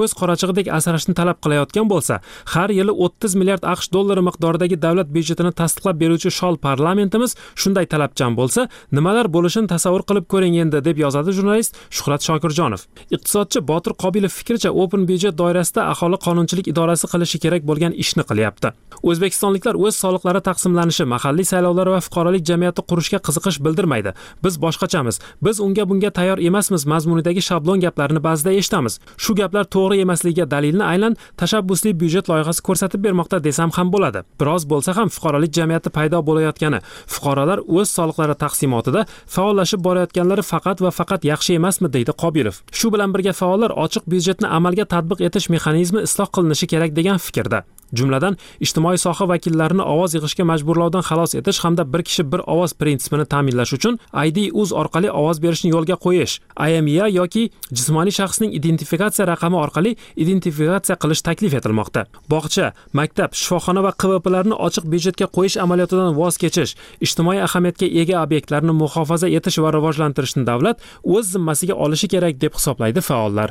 [SPEAKER 5] ochig'idek asrashni talab qilayotgan bo'lsa, har yili 30 milliard AQSh dollari miqdoridagi davlat byudjetini tasdiqlab beruvchi shol parlamentimiz shunday talabchan bo'lsa, nimalar bo'lishini tasavvur qilib ko'ring endi, deb yozadi jurnalist Shuhrat Shokirjonov. Iqtisodchi Botir Qobilov fikricha, Open byudjet doirasida aholi qonunchilik idorasi qilishi kerak bo'lgan ishni qilyapti. O'zbekistonliklar o'z soliqlari taqsimlanishi, mahalliy saylovlar va fuqarolik jamiyati qurishga qiziqish bildirmaydi. Biz boshqachamiz. Biz unga bunga tayyor emasmiz mazmunidagi shablon gaplarni ba'zida eshitamiz. Shu gaplar to'g'ri emasligiga dalilni aynan tashabbusli byudjet loyihasi ko'rsatib bermoqda desam ham bo'ladi. Biroz bo'lsa ham fuqarolik jamiyati paydo bo'layotgani, fuqarolar o'z soliqlari taqsimotida faollashib borayotganlari faqat va faqat yaxshi emasmi, deydi Qobilov. Shu bilan birga faollar ochiq byudjetni amalga tatbiq etish mexanizmi isloh qilinishi kerak degan fikrda. Jumladan, ijtimoiy soha vakillarini ovoz yig'ishga majburlovdan xalos etish hamda bir kishi bir ovoz prinsipini ta'minlash uchun ID.uz orqali ovoz berishni yo'lga qo'yish, IMEI yoki jismoniy shaxsning identifikatsiya raqami orqali identifikatsiya qilish taklif etilmoqda. Bog'cha, maktab, shifoxona va QVPlarni ochiq byudjetga qo'yish amaliyotidan voz kechish, ijtimoiy ahamiyatga ega obyektlarni muhofaza etish va rivojlantirishni davlat o'z zimmasiga olishi kerak deb hisoblaydi faollar.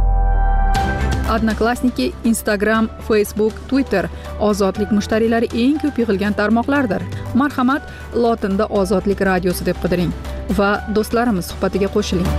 [SPEAKER 3] Odnoklassniki, Instagram, Facebook, Twitter ozodlik mushtariylari eng ko'p yig'ilgan tarmoqlardir. Marhamat, lotinda Ozodlik radiosi deb qidiring va do'stlarimiz suhbatiga qo'shiling.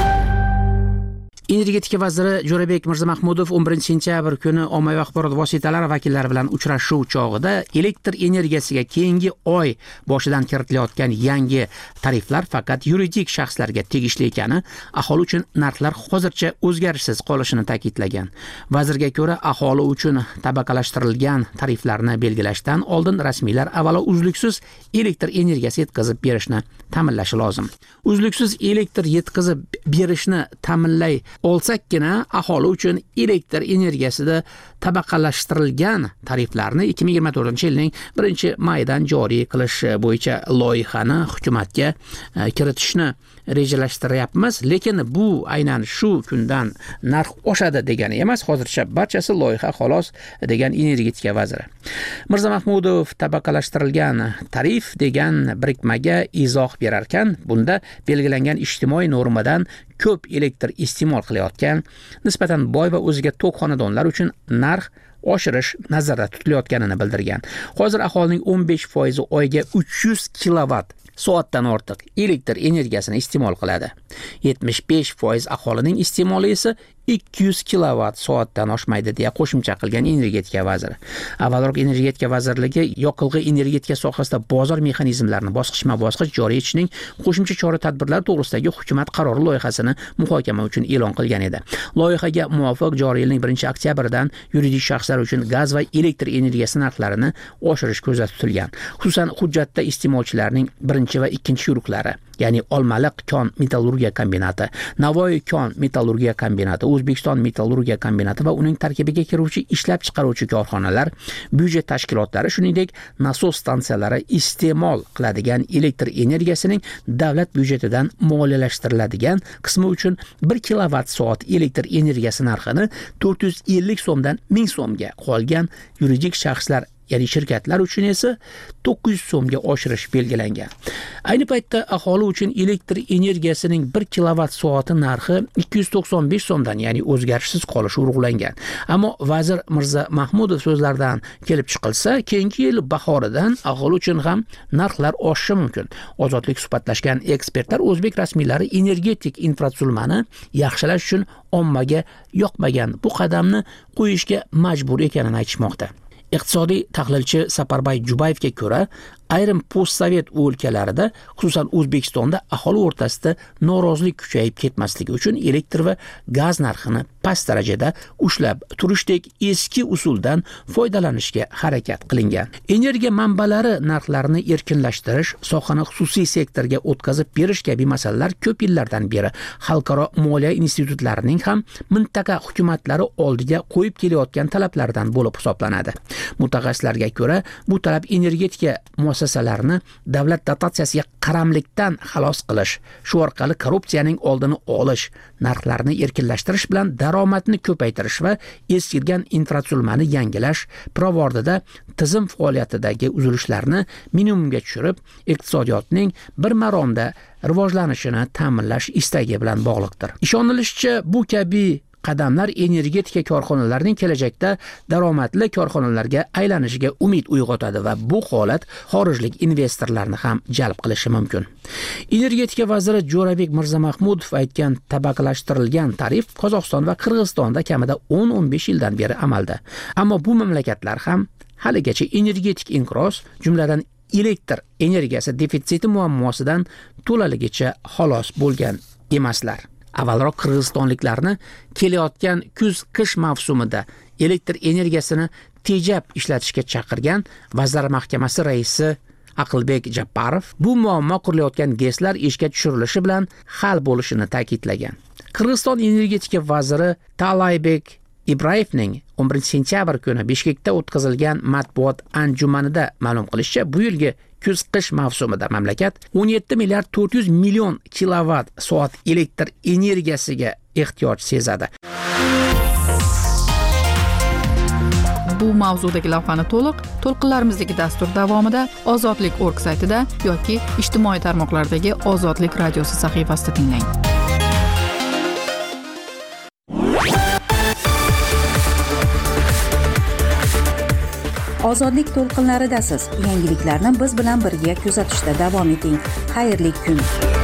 [SPEAKER 18] Energetika vaziri Jo'rabek Mirzamahmudov 11 sentyabr kuni ommaviy axborot vositalari vakillari bilan uchrashuv chog'ida elektr energiyasiga keyingi oy boshidan kiritilayotgan yangi tariflar faqat yuridik shaxslarga tegishli ekani, aholi uchun narxlar hozircha o'zgarishsiz qolishini ta'kidlagan. Vazirga ko'ra, aholi uchun tabaqalashtirilgan tariflarni belgilashdan oldin rasmiylar avvalo uzluksiz elektr energiyasi yetkazib berishni ta'minlashi lozim. Uzluksiz elektr yetkazib berishni ta'minlay olsakkina aholi uchun elektr energiyasida tabaqalashtirilgan tariflarni 2024-yilning 1-maydan joriy qilish bo'yicha loyihani hukumatga kiritishni rejalashtiryapmiz, lekin bu aynan shu kundan narx oshadi degani emas. Hozircha barchasi loyiha xolos, degan energetika vaziri. Mirzamahmudov tabaqalashtirilgan tarif degan birikmaga izoh berar ekan, bunda belgilangan ijtimoiy normadan ko'p elektr iste'mol qilayotgan, nisbatan boy va o'ziga to'q xonadonlar uchun narx oshirish nazarda tutilayotganini bildirgan. Hozir aholining 15% oyiga 300 kilovat soatdan ortiq elektr energiyasini iste'mol qiladi. 75% aholining iste'moli esa 200 kilovat soatdan oshmaydi deya qo'shimcha qilgan energetika vaziri. Avvalroq energetika vazirligi yoqilg'i energetika sohasida bozor mexanizmlarini bosqichma-bosqich joriy etishning qo'shimcha chora-tadbirlar to'g'risidagi hukumat qarori loyihasini muhokama uchun e'lon qilgan edi. Loyihaga muvofiq joriy yilning 1-oktyabrdan yuridik shaxslar uchun gaz va elektr energiyasi narxlarini oshirish ko'zda tutilgan. Xususan, hujjatda iste'molchilarning 1 va 2 yo'riqlari, ya'ni Olmaliq kon metallurgiya kombinati, Navoiy kon metallurgiya kombinati, O'zbekiston metallurgiya kombinati va uning tarkibiga kiruvchi ishlab chiqaruvchi korxonalar, byudjet tashkilotlari, shuningdek nasos stansiyalari iste'mol qiladigan elektr energiyasining davlat byudjetidan moliyalashtiriladigan qismi uchun 1 kilovat soat elektr energiyasi narxini 450 so'mdan 1000 so'mga, qolgan yuridik shaxslar ya'ni shirkatlar uchun esa 900 so'mga oshirish belgilangan. Ayni paytda aholi uchun elektr energiyasining 1 kilovat soati narxi 295 so'mdan, ya'ni o'zgarishsiz qolishi urg'ulangan. Ammo vazir Mirzamahmudov so'zlaridan kelib chiqilsa, keyingi yil bahoridan aholi uchun ham narxlar oshishi mumkin. Ozodlik suhbatlashgan ekspertlar o'zbek rasmiylari energetik infratuzilmani yaxshilash uchun ommaga yoqmagan bu qadamni qo'yishga majbur ekanini aytishmoqda. Iqtisodiy tahlilchi Saparboy Jubayevga ko'ra, ayrim postsovet o'lkalarida, xususan O'zbekistonda aholi o'rtasida norozilik kuchayib ketmasligi uchun elektr va gaz narxini past darajada ushlab turishdek eski usuldan foydalanishga harakat qilingan. Energiya manbalari narxlarini erkinlashtirish, sohani xususiy sektorga o'tkazib berish kabi masalalar ko'p yillardan beri xalqaro moliya institutlarining ham mintaqa hukumatlari oldiga qo'yib kelayotgan talablardan bo'lib hisoblanadi. Mutaxassislarga ko'ra, bu talab energetika muassasalarini davlat dotatsiyasiga qaramlikdan xalos qilish, shu orqali korrupsiyaning oldini olish, narxlarni erkinlashtirish bilan daromadni ko'paytirish va eskirgan infratuzilmani yangilash, pirovardida tizim faoliyatidagi uzilishlarni minimumga tushirib, iqtisodiyotning bir maromda rivojlanishini ta'minlash istagi bilan bog'liqdir. Ishonilishicha, bu kabi qadamlar energetika korxonalarining kelajakda daromadli korxonalarga aylanishiga umid uyg'otadi va bu holat xorijlik investorlarni ham jalb qilishi mumkin. Energetika vaziri Jo'rabek Mirzamahmudov aytgan tabaqalashtirilgan tarif Qozog'iston va Qirg'izistonda kamida 10-15 yildan beri amalda. Ammo bu mamlakatlar ham haligacha energetik inqiroz, jumladan elektr energiyasi defitsiti muammosidan to'laligicha xalos bo'lgan emaslar. Avvalroq qirg'izistonliklarni kelayotgan kuz-qish mavsumida elektr energiyasini tejab ishlatishga chaqirgan Vazirlar Mahkamasi raisi Aqlbek Jabbarov bu muammo qurilayotgan GESlar ishga tushirilishi bilan hal bo'lishini ta'kidlagan. Qirg'iziston energetika vaziri Talaybek Ibrayevning 11-sentyabr kuni Bishkekda o'tkazilgan matbuot anjumanida ma'lum qilishicha, bu yilgi kuz-qish mavsumida mamlakat 17 milliard 400 million kilovatt soat elektr energiyasiga ehtiyoj sezadi.
[SPEAKER 3] Bu mavzudagi lavhani to'lqinlarimizdagi dastur davomida ozodlik.org saytida yoki ijtimoiy tarmoqlardagi Ozodlik radiosi sahifasida tinglang.
[SPEAKER 1] Ozodlik to'lqinlaridasiz. Yangiliklarni biz bilan birga kuzatishda davom eting. Xayrli kun.